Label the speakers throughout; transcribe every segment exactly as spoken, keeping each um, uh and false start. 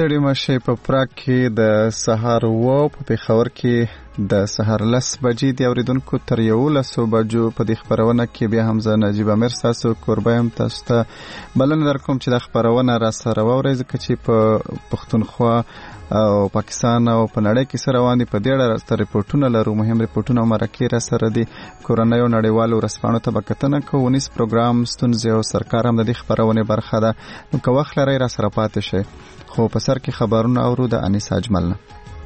Speaker 1: ستړي مشه په پراګ کې د سهار و په پېښور کې د سهار لس بجې د اوریدونکو تر یولسو بجو په دې خبرونه کې بیا هم زه نجیب امیر تاسو کوربه یم تاسو ته بلنه درکوم چې د خبرونه را سره واورئ ځکه چې په پښتونخوا او پاکستان او په نړۍ کې سره روان دي. په دې اړه ستر ریپورتونه لرو، مهم ریپورتونه او مرکې را سره دي. کورنۍ او نړیوالو رسنیو ته به کتنه کوو. ونیس پروګرام ستونزې او سرکار هم د دې خبرونه برخه ده. نو که وخت لرئ را سره پاتې شئ. خو په سر کې خبرونه اورو د انیس اجمل نه.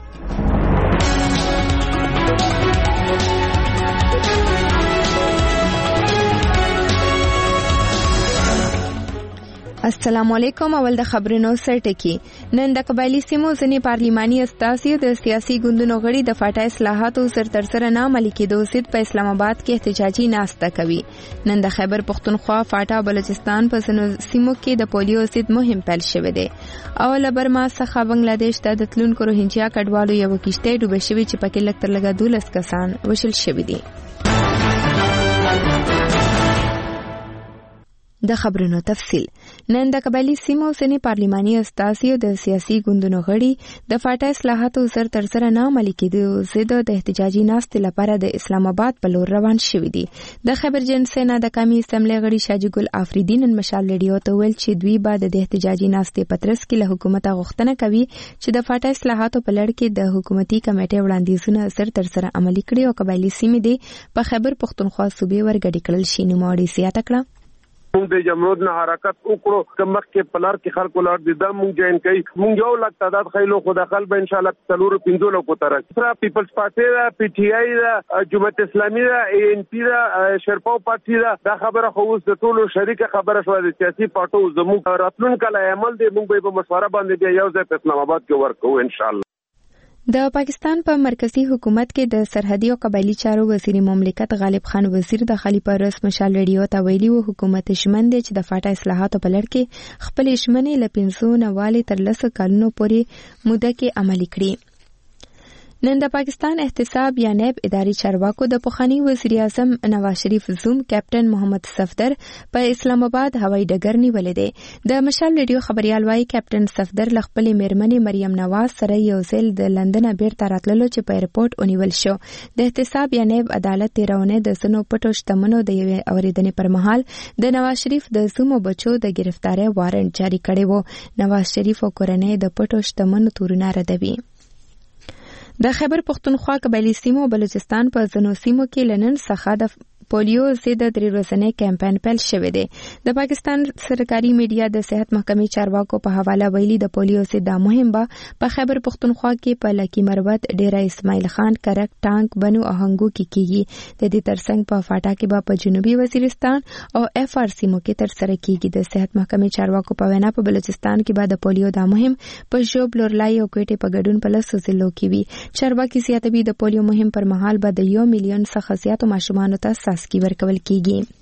Speaker 2: السلام علیکم. اول د خبرونو سرټکی. نن د قبایلی سیمو ځینې پارلیماني استازي د سیاسي ګوندونو غړي د فاټا اصلاحاتو سر تر سره نه عملي کېدو ضد په اسلام آباد کې احتجاجي ناسته کوي. نن د خیبر پښتونخوا فاټا بلوچستان په ځینو سیمو کې د پولیو ضد مهم پیل شوی دی. او له برما څخه بنگلاديش ته د تلونکو روهینجیا کډوالو یو کشته ډوبه شوی چې پکې لږ تر لږه دولس کسان وشل شوی دي. د خبرونو تفصیل. نن د قبایلی سیمو ځینې پارلیماني استازي او د سیاسي ګوندونو غړي د فاټا اصلاحاتو سر تر سره نه عملي کېدو ضد د احتجاجي ناستې لپاره د اسلام آباد په لور روان شوي دي. د خبرجن سینا د قومي اسمبلی غړي شاجي ګل افریدي نن مشال ریډیو ته ویل چې دوی بعد د احتجاجي ناستې په ترڅ کې له حکومت غوښتنه کوي چې د فاټا اصلاحاتو په لړ کې د حکومتي کمیټې وړاندیزونه سر تر سره عملي کړي او قبایلی سیمې دي په خیبر پښتونخوا صوبې ورګډې کړل شي. نوموړي زیاته کړه
Speaker 3: مونږ د جمهوریت نه حرکت وکړو کوم مخ کې پلار کې خلکو لار دي دا مونږ جوائن کوي. مونږ یو لک تعداد خېلو خو داخل به ان شاء الله تلور پنځولو کو تر سره پیپلز پارټي دا پی ټی آی دا جمهوریت اسلامي دا ای ان پی دا شرپاو پارټي دا دا خبره خو اوس د ټولو شریک خبره شو د سیاسي پارټو زموږ راتلونکو کله عمل دی. مونږ به مشوره باندې بیا یو ځای په اسلام آباد کې ورکو ان شاء الله.
Speaker 2: د پاکستان په مرکزی حکومت کې د سرحدي او قبایلی چارو وزیر مملکت غالب خان وزیر د خلیفہ رس مشال ریډیو ته ویلي و حکومت شمن دی چې د فاټا اصلاحاتو په لړ کې خپل شمنې ل پنځو نواله تر لس کلونو پورې موده کې عملي کړي. نن د پاکستان احتساب یا نیب اداري چارواکو د پخوانی وزیر اعظم نواز شریف زوم کیپټن محمد صفدر په اسلام آباد هوایي ډګر نیولې دی. د مشال ریډیو خبريال وايي کیپټن صفدر ل خپل میرمنې مریم نواز سره یو ځل د لندن بیرته راتللو چې په ایرپورټ اونیول شو. د احتساب یا نیب عدالت تیرونه د سنو پټو شتمنو د یو اوریدنې پر مهال د نواز شریف د زوم بچو د گرفتاری وارنټ جاری کړی وو. نواز شریف او کورنۍ د پټو شتمنو تورونه ردوي. د خیبر پښتونخوا قبایلی سیمو بلوچستان په ځینو سیمو کې لنن څخه د پولیو ضد درې ورځنی کمپاین پیل شوی دی. د پاکستان سرکاري میډیا د صحت محکمې چارواکو په حواله ویلي د پولیو ضد مهم به په خیبر پښتونخوا کې په لکی مربت ډیره اسماعیل خان کرک ټانک بنو اهنګو کې کیږي. د دې ترڅنګ په فاټا کې به په جنوبي وزیرستان او اف آر سیمو کې تر سره کیږي. د صحت محکمې چارواکو په وینا په بلوچستان کې به د پولیو د مهم په ژوب لورلای او کوټې په ګډون په لسو ضلعو کې وي. چارواکي زیاتوي د پولیو مهم پر مهال به د یو میلیون څخه زیاتو ماشومانو ته ساسکی ورکول کیږي.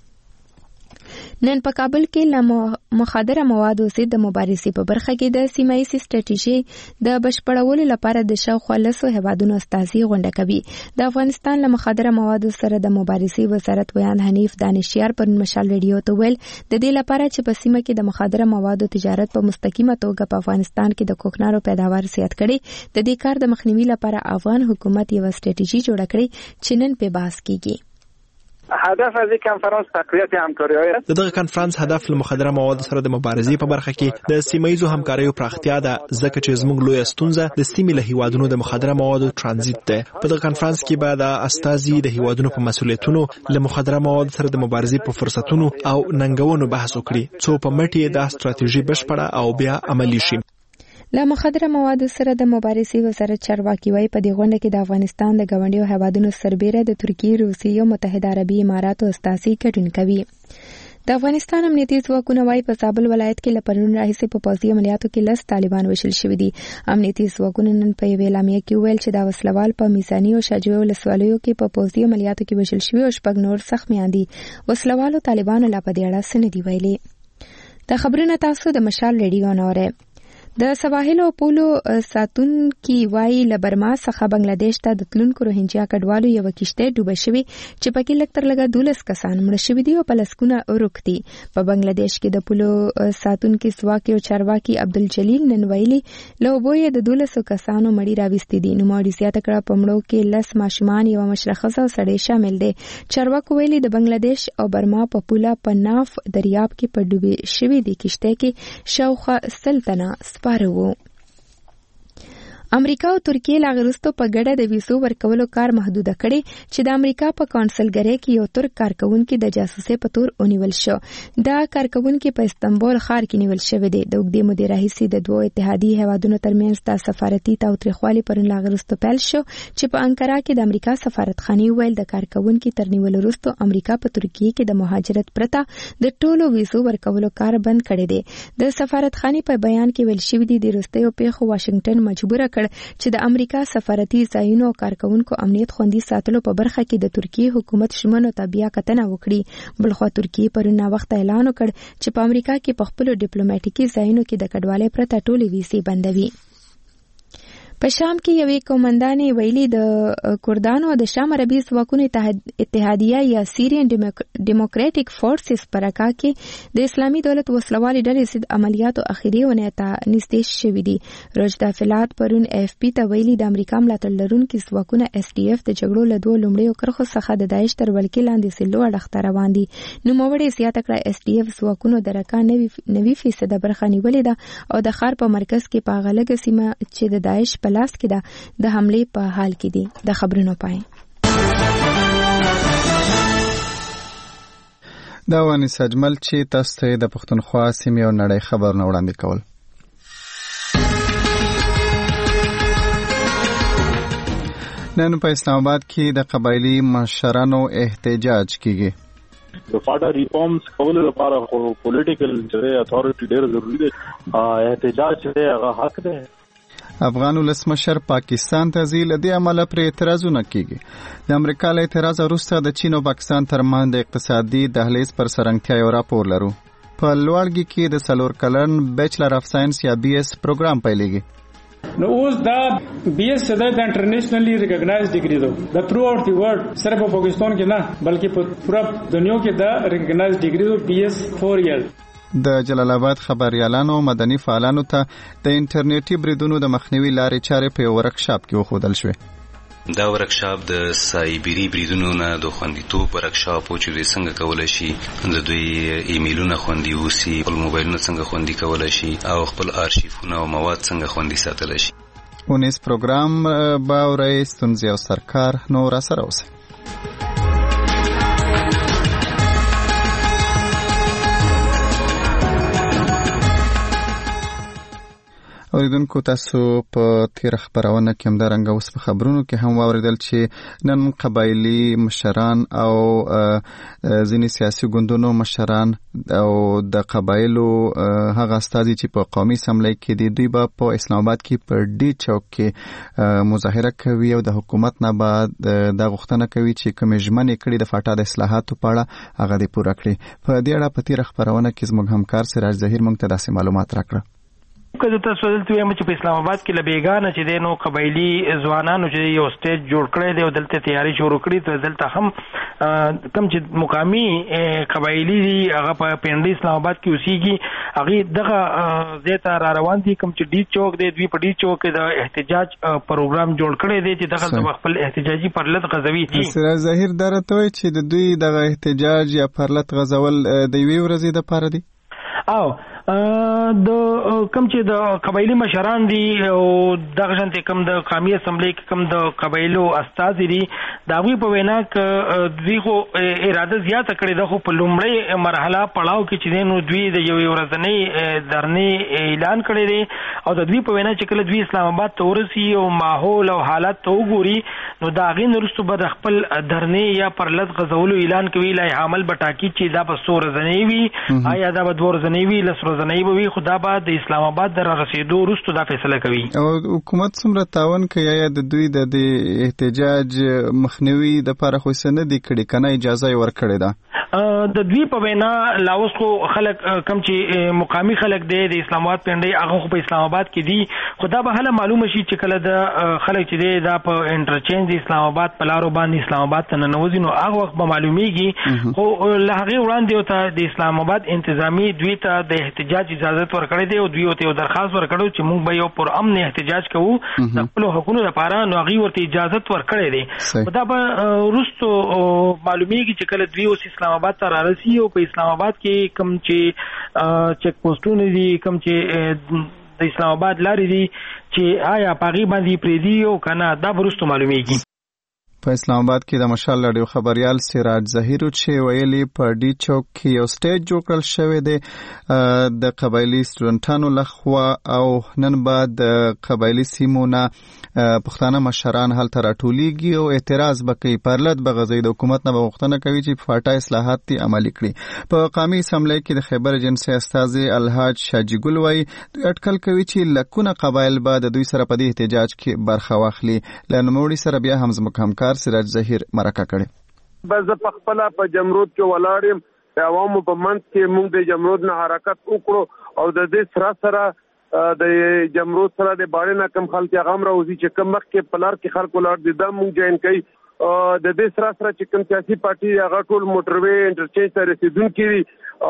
Speaker 2: نن په کابل کې له مخدره موادو ضد د مبارزې په برخه کې د سیمایي ستراتیژي د بشپړولو لپاره د شاوخوا لسو هیوادونو استازي غونډه کوي. د افغانستان له مخدره موادو سره د مبارزې وزارت ویان حنیف دانشیار پر مشال ریډیو ته ویل د دې لپاره چې په سیمه کې د مخدره موادو تجارت په مستقیمه توګه په افغانستان کې د کوکنارو پیداوار زیات کړي د دې کار د مخنیوي لپاره افغان حکومت یو ستراتیژي جوړه کړې چې نن په بحث کیږي.
Speaker 4: هدف از این کنفرانس تقویت همکاری است.
Speaker 5: دغه کنفرانس هدف له مخدره موادو سره د مبارزې په برخه کې د سیمایي همکاریو پراختیا ده ځکه چې زموږ لوی ستونزه د سیمې له هیوادونو د مخدره موادو ترانزیت ده. په دغه کنفرانس کې به د استازي د هیوادونو په مسولیتونو له مخدره موادو سره د مبارزې په فرصتونو او ننګونو بحث وکړي څو په مټي د ستراتیژي بشپړه او بیا عملی شي.
Speaker 2: له مخدره موادو سره د مبارزې وزارت چارواکي وايي په دې غونډه کې د افغانستان د ګاونډیو هیوادونو سربېره د ترکیې، روسیې او متحده عربي اماراتو استازي ګډون کوي. د افغانستان امنیتي ځواکونه وايي په زابل ولایت کې له پرون راهیسې په پوځي عملیاتو کې لس طالبان وژل شوي دي. امنیتي ځواکونه نن په یوې اعلامیه کې ویل چې دا وسلوال په میزاني او شاجوی ولسوالیو کې په پوځي عملیاتو کې وژل شوي او شپږ نور زخمیان دي. وسلوالو طالبانو لا په دې اړه څه نه دي ویلي. دا خبرونه تاسو د مشال ریډیو نه اورئ. د سواحل او پولو ساتونکي وایي له برما څخه بنگلاديش ته د تلونکو روهینجیا کډوالو یو کشته ډوبه شوې چې پکې لږ تر لږه دولس کسان مړه شوي دي او په لسګونه ورک دي. په بنگلاديش کې د پولو ساتونکي سواکي او چارواکي عبدالجلیل نن ویلي له اوبو یې د دولسو کسانو مړي راوستي دي. نوموړي زیاته کړه په مړو کې لس ماشومان یوه مشره ښځه او سړی شامل دي. چارواکو ویلي د بنگلاديش او برما په پوله په ناف دریاب کې په ډوبې شوي دي کشته کې شاوخوا سل تنه سپاره وو. امریکا او ترکیه لا غرستو په ګډه د ویزو ورکولو کار محدوده کړي چې د امریکا په کونسلګری کې یو ترک کارکونکي د جاسوسۍ په تور ونیول شو. دا کارکونکي په استنبول ښار کې نیول شوی دی. د اوږدې مودې راهیسې د دوو اتحادي هیوادونو ترمنځ د سفارتي تاوتریخوالي پرون لا غرستو پیل شو چې په انکارا کې د امریکا سفارتخانې ویل د کارکونکي تر نیولو وروسته امریکا په ترکیه کې د مهاجرت پرته د ټولو ویزو ورکولو کار بند کړی دی. د سفارتخانې په بیان کې ویل شوی دی د وروستیو پیښو واشنگټن مجبور کړ چې د امریکا سفارتي ځایونو او کارکونکو امنیت خوندي ساتلو په برخه کې د ترکیه حکومت شمنو ته بیا کتنه وکړي. بلخوا ترکیه پرون وخت اعلان وکړ چې په امریکا کې په خپلو ډیپلوماټیکي ځایونو کې د کډوالۍ پرته ټولې ویزې بندوي. په شام کې یوې قومندانې ویلي د کردانو او د شام عربي ځواکونو اتحادیه یا سیریان ډیموکراټیک فورسز په رکا کې د اسلامي دولت وسلوالې ډلې ضد عملیاتو اخیری ونې ته نږدې شوي دي. رشد فلات پرون اف پی ته ویلي د امریکا ملاتړ لرونکي ځواکونه اس ډي اف د جګړو له دوه لومړیو کرښو څخه د داعش تر ولکې لاندې سلو اړخ ته روان دي. نوموړي زیاته کړه اس ډي اف ځواکونو د رکا نوي فیصده برخه نیولې ده او د ښار په مرکز کې په هغه لږه سیمه چې د داعش په لاس کې ده د حملې په حال کې دي. د خبرونو پای
Speaker 1: دا وانی سجمل چې تاسو ته د پښتونخوا سیمې او نړۍ خبرونه وړاندې کول. نن په اسلام آباد کې د قبایلی مشرانو احتجاج کیږي.
Speaker 6: د فاډا ریفارمز کولو لپاره پولیټیکل چې اتھارټي ډېر ضروری دی. احتجاج چې هغه حق دی.
Speaker 1: افغان ولسمشر پاکستان ته ځي، له دې امله پرې اعتراضونه کیږي. د امریکا له اعتراض وروسته د چین او پاکستان ترمنځ د اقتصادي دهلیز پر سرنګتیا یو راپور لرو. په لوړګي کې د څلور کلن بیچلر اف ساينس یا بي اس پروګرام پیلېږي.
Speaker 7: نو اوس دا بي اس د انټرنیشنلی ریکګنایز ډیګري ده. د تھرو آوټ دی ورلد صرف په پاکستان کې نه بلکې په پوره دنیا کې دا ریکګنایز ډیګري ده بي اس فور ایئر.
Speaker 1: د جلال آباد خبريالانو مدني فعالانو ته د انټرنیټي بریدونو د مخنیوي لارې چارې په ورکشاپ کې وښودل شوې.
Speaker 8: دا ورکشاپ د سایبری بریدونو نه د خوندیتوب ورکشاپ او چې څنګه کولای شي د دوی ایمیلونه خوندي وسی، خپل موبایلونه څنګه خوندي کولای شي او خپل آرشیفونه او مواد څنګه خوندي ساتل شي.
Speaker 1: اونیس پروګرام با رئیس تونزي او سرکار نو را سره اوسه. اوریدونکو تاسو په تیر خبرونه کې هم درنګ اوس په خبرونو کې هم واوریدل چې نن قبایلی مشران او ځینې سیاسي ګوندونو مشران او د قبایلو هغه استازي چې په قومي اسمبلی کې دي دوی به په اسلام آباد کې په ډي چوک کې مظاهره کوي او د حکومت نه بعد د غوښتنه کوي چې کوم ژمنې کړي د فاټا د اصلاحاتو په اړه هغه دې پوره کړي. په دې اړه په تیر خبرونه کې زموږ همکار سراج ظهیر موږ ته داسې معلومات راکړه.
Speaker 9: که تاسو دلته وایم چې په اسلام آباد کې لبیګانه چې د نو قبایلی ځوانانو چې یو سټیج جوړ کړی دی او دلته تیاری شروع کړی ته دلته هم کم چې مقامی قبایلی هغه په پنډي اسلام آباد کې اوسېږي هغه دغه زیاته را روان دي کوم چې ډی چوک دی دوی په ډی چوک کې د احتجاج پروګرام جوړ کړی دی چې دغه خپل احتجاجي پرلط غزوي دي.
Speaker 1: سراج ظهیر درته وایي چې د دوی دغه احتجاج یا پرلط غزول د یوې ورځې د پاره دي
Speaker 9: او د کوم چې د قبایلی مشران دي او دغه شانته کوم د قومي اسمبلی کې کوم د قبایلو استازي دي دا وی په وینا ک دوی خو اراده زیاته کړې ده خو په لومړی مرحله پړاو کې چې نو دوی د یو ورځنی درنې اعلان کړی دی او د دوی په وینا چې کله دوی اسلام آباد ته ورسي او ماحول او حالت ته وګوري نو دا غین وروسته به خپل درنې یا پرلط غزولو اعلان کوي لا عمل بټاکی چې دا په سور زنی وي آیا دا به دور زنی وي لسر زنی وي خدا به د اسلام آباد در رسیدو وروسته دا فیصله کوي.
Speaker 1: او حکومت څومره تاون کوي یا د دوی د احتجاج مخنیوي د لپاره خو سند دي کړي کنه اجازه ورکړي ده
Speaker 9: د دوی په وینا لاوس خو خلک کم چې مقامی خلک دی د اسلام آباد پنډي هغه خو په اسلام آباد کې دي خدا به هله معلومه شي چې کله د خلک چې دی دا په انټرچینج د اسلام آباد په لارو باندې اسلام آباد ته ننوځي نو هغه وخت به معلومیږي خو له هغه وړاندې ته د اسلام آباد انتظامی دوی ته د احتجاج اجازه ورکړې دی او دوی ته درخواست ورکړو چې موږ به یو پر امن احتجاج کوو د خپل حقوقو لپاره نو هغه ورته اجازه ورکړې دی خدا به وروسته معلومیږي چې کله دوی اوس اسلام آباد ته رارسي او په اسلام آباد کې کم چې چیک پوسټونه دي کم چې د اسلام آباد لارې دي چې آیا پاغي باندې پریدي او کنه دا ورسته معلومیږي.
Speaker 1: په اسلام آباد کې د مشال لړیو خبريال سراج ظهیر چې ویلي په ډي چوک کې یو سټیج جوړ کړل شوی دی د قبایلی سټوډنټانو لخوا او نن بعد د قبایلی سیمونه پښتانه مشران هلته راټولیږي او اعتراض وکړي پرلط بغزي د حکومت نه غوښتنه کوي چې فاټا اصلاحات تی عملي کړي. په قومي اسمبلی کې د خیبر ایجنسی استاذ الحاج شاجی ګل وای اټکل کوي چې لکونه قبایل به د دوی سره په دې احتجاج کې برخه واخلي لنموړي سره بیا هم زمکمکار سراج ظهیر مرکه کړي.
Speaker 3: بس په خپل په جمرود کې ولاړم د عوامو په منځ کې موږ د جمرود نه حرکت وکړو او د دې سره سره د جمرود سره د باندې نه کم خلک هغه راوځي چې کم وخت کې پلار کې خلکو لاړ دي د موږ جوائن کړي د دې سره سره چې کوم سیاسي پارټي هغه ټول موټروي انټرچینج ته رسیدونکي دي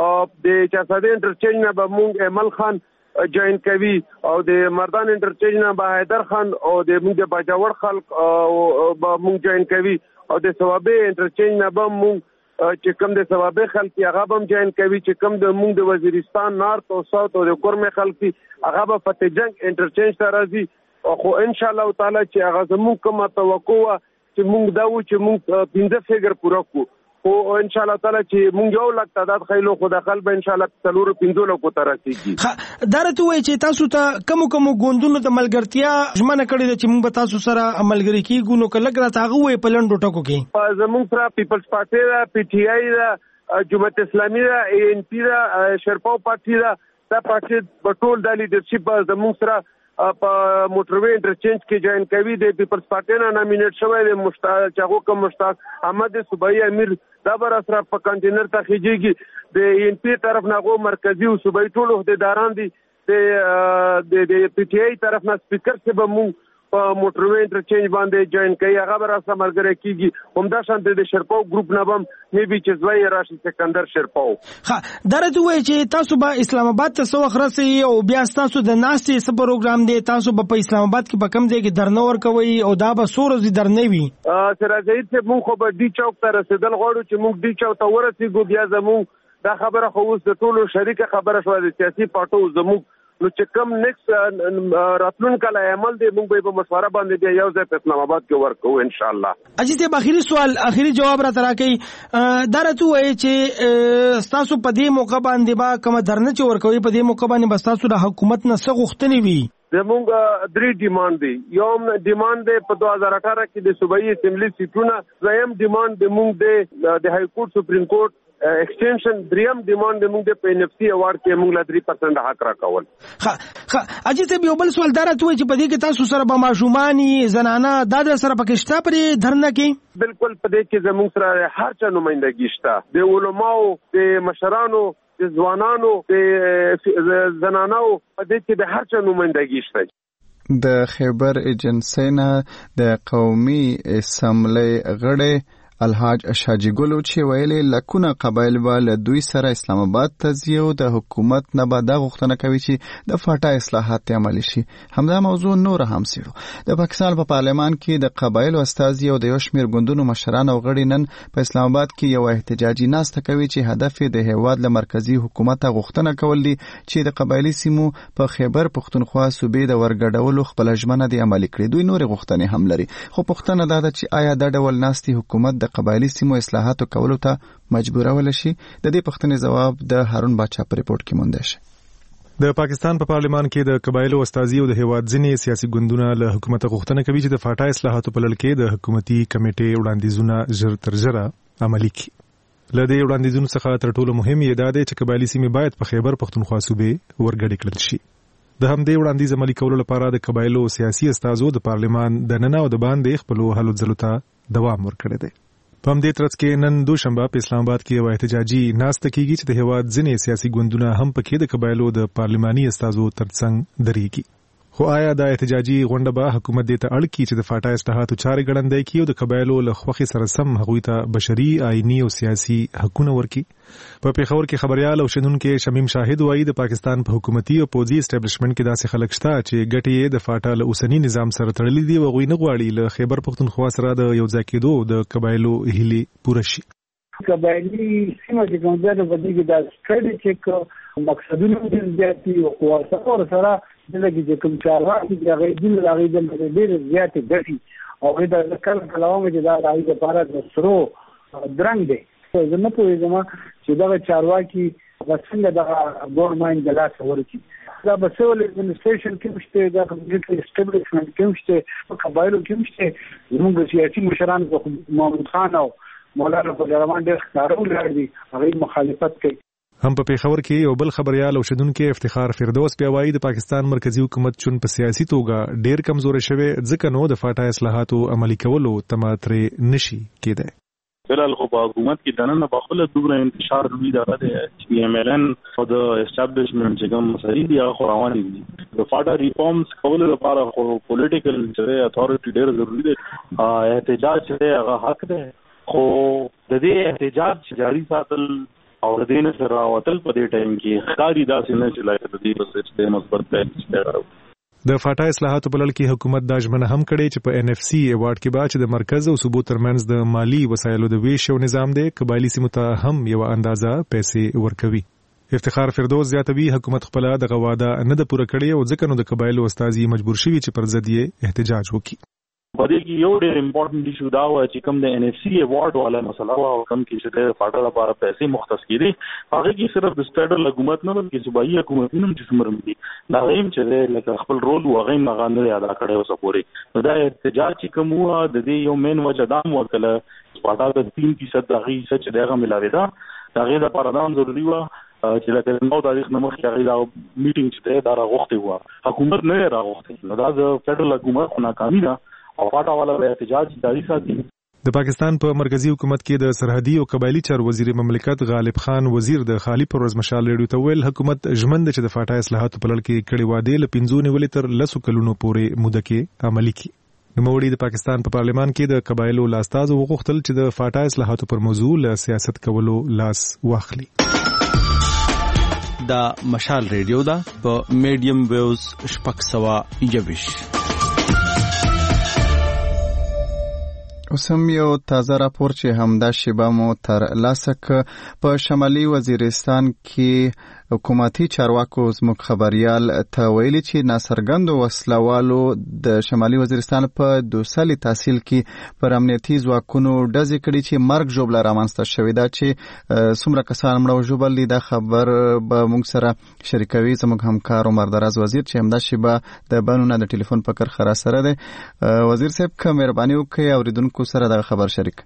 Speaker 3: د چاساده انټرچینج نه به موږ عمل خان جوائن کوي او د مردان انټرچینج نه به حیدر خان او د موږ د باجوړ خلک او به موږ جوائن کوي او د ثوابه انټرچینج نه به موږ چې کوم د ثوابه خلک هغه به جوائن کوي چې کوم د موږ د وزیرستان نارت او ساوث او د کورمه خلک هغه به فتح جنگ انټرچینج ته راځي خو ان شاء الله تعالی چې هغه زموږ کومه توقع چې موږ دا و چې موږ پنځه فګر پوره کو او ان شاء الله تعالی چې موږ یو لک تعداد خیلو خو د خپل به ان شاء الله تلور پنځه لکو تر رسیږي.
Speaker 9: درته وای چې تاسو ته کوم کوم ګوندونو د ملګرتیا ژمنه کړې چې موږ به تاسو سره عملګری کیږو نو کله کله هغه وای په لندو ټکو کې
Speaker 3: زموږ سره پیپلز پارټي دا پی ټی آی دا جماعت اسلامي دا ای ان پی دا شرپاو پارټي دا دا پارټي په ټول د لیډرشپ زموږ سره په موټروي انټرچینج کې جوائن کوي د پیپلز پارټي نه نامینیټ شوی د مشتاق چاغو کوم مشتاق احمد صوبایي امیر دا بر سره په کنټینر ته خيږي د ان پی طرف نه غو مرکزی او صوبایي ټول عہدیداران دي د د پی ټی آی طرف نه سپیکر څخه به مو په موټروي انټرچینج باندې جوائن کوي هغه بر سره مرګره کیږي همدا شان د شرپاو ګروپ نه بم مې به چې زوی راشي سکندر شرپاو.
Speaker 9: ها درته وای چې تاسو به اسلام آباد ته سو خرسي او بیا تاسو د ناستې سب پروګرام دی تاسو به په اسلام آباد کې په کم دی کې درنور کوي او دا به سورز درنوي
Speaker 3: ا سره زید چې مونږ خو به ډی چوک ته رسیدل غواړو چې مونږ ډی چوک ته ورسېږو بیا زموږ دا خبره خو اوس د ټولو شریکه خبره شو د سیاسي پارټو زموږ نو چې کوم نیکس راتلون کله عمل دی موږ به په مشوره باندې دی یو ځای په اسلام آباد کې ورکو ان شاء الله.
Speaker 9: اجي ته اخیری سوال اخیری جواب را تراکې درته وای چې تاسو په دې موقع باندې با کوم درنه چې ورکوي په دې موقع باندې بس تاسو د حکومت نه څه غوښتنې وي؟
Speaker 3: زموږ درې ډیماند دي. یو ډیماند دی په دوه هزار اټھارہ کې د صوبایي اسمبلی سیټونه زم ډیماند د موږ د های کورټ سپریم کورټ ایکسټنشن دریم ډیماند موږ د پی ان اف سی اوارد کې موږ لا درې پرسنټ حق راکول.
Speaker 9: ها ها اجي ته یو بل سوال درته وای چې په دې کې تاسو سره به ماشومانی زنانه د سره پکشتا پرې درنه کې
Speaker 3: بالکل په دې کې زموږ سره هر چا نمائندګي شته د علماو د مشرانو د ځوانانو د زنانو په دې کې د هر چا نمائندګي شته.
Speaker 1: د خیبر ایجنسی نه د قومي اسمبلی غړي الحاج شاجی ګلو چې ویلي لکونه قبایل به له دوی سره اسلام آباد ته ځي او د حکومت نه به دا غوښتنه کوي چې د فاټا اصلاحات عملي شي. همدا موضوع نور هم څیړو. د پاکستان په پارلمان کې د قبایلو استازي او د یو شمېر ګوندونو مشران او غړي نن په اسلام آباد کې یو احتجاجي ناسته کوي چې هدف د هیواد له مرکزی حکومت غوښتنه کول دي چې د قبایلی سیمو په خیبر پښتونخوا صوبې د ورګډولو خپل ژمنه دي عملي کړي. دوی نور غوښتنې هم لري خو پښتنه دا ده چې آیا د ډول ناستي حکومت د قبایلی سیمو اصلاحاتو کولو ته مجبورول شي؟ د دې پښتنې جواب د هارون باچا په ریپورت کې مونږ شي.
Speaker 10: د پاکستان په پا پارلمان کې د قبایلو استازي او د هیواد ځینې سیاسي ګوندونه له حکومت غوښتنه کوي چې د فاټا اصلاحاتو په لړ کې د حکومتي کمیټې وړاندیزونه ژر تر ژره عملي کړي. له دې وړاندیزونو څخه تر ټولو مهم یې دا دی چې قبایلي سیمې باید په خیبر پښتونخوا صوبې ورګډې کړل شي. د همدې وړاندیز عملي کولو لپاره د قبایلو سیاسي استازو د پارلمان د ننه او د باندې خپلو هلو ځلو ته دوام ورکړی دی. په همدې ترڅ کې نن دوشنبه په اسلام آباد کې یو احتجاجي ناسته کیږي چې د هیواد ځینې سیاسي ګوندونه هم پکې د قبایلو د پارلماني استازو ترڅنګ درېږي. خو آیا دا احتجاجي غونډه به حکومت دې ته اړ کړي چې د فاټا اصلاحاتو چارې ګړندۍ کړي او د قبایلو له خوښې سره سم هغوی ته بشري، آئیني او سیاسي حقونه ورکړي؟ په پیښور کې خبريال او شنونکو شمیم شاهد وایي د پاکستان په حکومتي او پوځي اسټابلیشمنت کې داسې خلک شته چې ګټې یې د فاټا له اوسنی نظام سره تړلې دي او هغوی نه غواړي له خیبر پښتونخوا سره د یو ځای کېدو د قبایلو هیلې پوره شي.
Speaker 11: قبایلي سیمه چې کوم ځای په دې کې د سټریټیجیک مقصدونو د زیاتې او قواسو سره د لګي چې کوم چارواکي د غیدل لغې د ډېر زیاتې ګټي او دا کله کلام چې دا راځي د لپاره د سرو درنګ دی. زه نه پوهېږم چې دا چارواکي څنګه د ګورنمنت د لاس ورکړي. دا به سیول ایڈمنسټریشن کې مشته دا کمیونټي اسټابلیشمنت کې مشته په قبایلو کې مشته زموږ سیاسي مشران محمد خان او مولانا فضلرحمان ډېر ښکاره ولاړ دي، هغوی مخالفت کوي.
Speaker 10: هم په پیښور کې یو بل خبريال او شنونکو افتخار فردوس بیا وایي د پاکستان مرکزی حکومت چون په سیاسي توګه ډېر کمزوري شوی ځکه نو د فاټا اصلاحاتو عملي کولو تماترې نشي کېدای.
Speaker 6: فلحال خو په حکومت کې دننه په خپل دومره انتشار روي دا دی چې ایم ایل ان او د اسټابلیشمنت چې کوم مسایل دي هغه روان دي. د فاټا ریفارمز کولو لپاره خو پولیټیکل چې اتھارټي ډېر ضروری دی. احتجاج چې هغه حق دی، خو د دې احتجاج جاری ساتل او د دې نه سره راوتل په دې ټایم کې ښکاري داسې نه چې لکه د دې په څیر مثبت دی.
Speaker 10: د فاټا اصلاحاتو په لړ کې حکومت دا ژمنه هم کړې چې په ان اف سی ایوارډ کې به چې د مرکز او صوبو ترمنځ د مالی وسایلو د ویش او نظام دی قبایلي سیمو ته هم یو اندازه پیسې ورکوي. افتخار فردوس زیاتوي حکومت خپل دغه وعده نه ده پوره کړې او ځکه نو د قبایلو استازي مجبور شوي چې پر ضد یې احتجاج وکړي.
Speaker 6: په دې کې یو ډېر امپورټنت ایشو دا و چې کوم د ان اف سی ایوارډ والا مسله او کوم کې چې د فاټا لپاره پیسې مختص کړي هغه کې صرف د فدرال حکومت نه بلکې صوبایي حکومتونو هم چې څومره دي دا هم چې لکه خپل رول وغه نه غاندې ادا کړي او سپوري. نو دا احتجاج چې کوم و د دې یو مین وجه دا وکړه فاټا د تین فیصد دغه چې دغه ملاوي دا دغه لپاره دا ضروري و چې لکه نو تاریخ نمخ کې دا میټینګ چې دا راغوښتي و حکومت نه راغوښتي. نو دا د فدرال حکومت ناکامي ده او فاټا والا به احتجاج جاری ساتي.
Speaker 10: د پاکستان په مرکزی حکومت کې د سرحدي او قبایلی چارو وزیر مملکت غالب خان وزیر د خالی پروز مشال ریډیو ته ویل حکومت ژمن ده چې د فاټا اصلاحاتو په لړ کې کړي وعده له پنځو نیولې تر لسو کلونو پورې موده کې عملي کړي. نوموړي د پاکستان په پارلمان کې د قبایلو لاستازو وغوښتل چې د فاټا اصلاحاتو پر موضوع له سیاست کولو لاس واخلي.
Speaker 12: دا مشال ریډیو دا په میډیم ویوز شپږ سوه یوویش.
Speaker 1: اوس هم یو تازه راپور چې همدا شیبه مو تر لاسه ک په شمالي وزیرستان کې حکومتي چارواکو زموږ خبريال ته ویلي چې ناڅرګندو وسلوالو د شمالي وزیرستان په دوسلي تحصیل کې پر امنیتي ځواکونو ډزې کړي چې مرګ ژوبله رامنځته شوې ده چې څومره کسان مړه او ژوبل دي. دا خبر به موږ سره شریکوي زموږ همکار عمر دراز وزیر چې همدا شیبه د بانونه د ټلیفون په کر خرا سره دی. وزیر صاحب که مهرباني وکړئ اوریدونکو سره دا خبر شریک.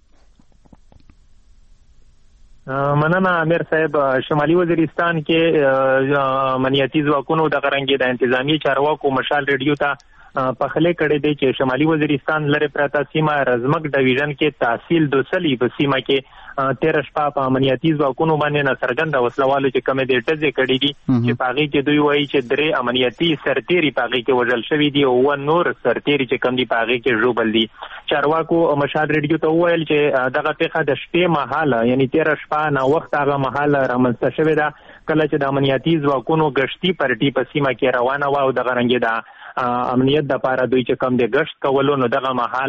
Speaker 13: مننه امیر صاحب. شمالي وزیرستان کې امنیتي ځواکونو د غرنګي د انتظامی چارواکو مشال ریډیو ته پخلې کړې دي چې شمالي وزیرستان لري پراته سیمه رزمک ډیویژن کې تحصیل دوسلی په سیمه کې تیر شپه په امنیتي ځواکونو باندې ناڅرګند وسلوالو چې کمې دې ټزې کړې دي چې پاغي کې دوی وایي چې درې امنیتي سرتيري پاغي کې وژل شوی دي او و نور سرتيري چې کم دي پاغي کې ژوبل دي. چارواکو مشال ریډیو ته ویل چې دغه پیښه د شپې مهاله یعنی تیر شپه نه وخت هغه مهاله رامنځته شوې ده کله چې د امنیتي ځواکونو گشتي پارټي په سیمه کې روانه و او د غرنګي د امنیت د لپاره دوی چې کم د گشت کولو نو دغه محل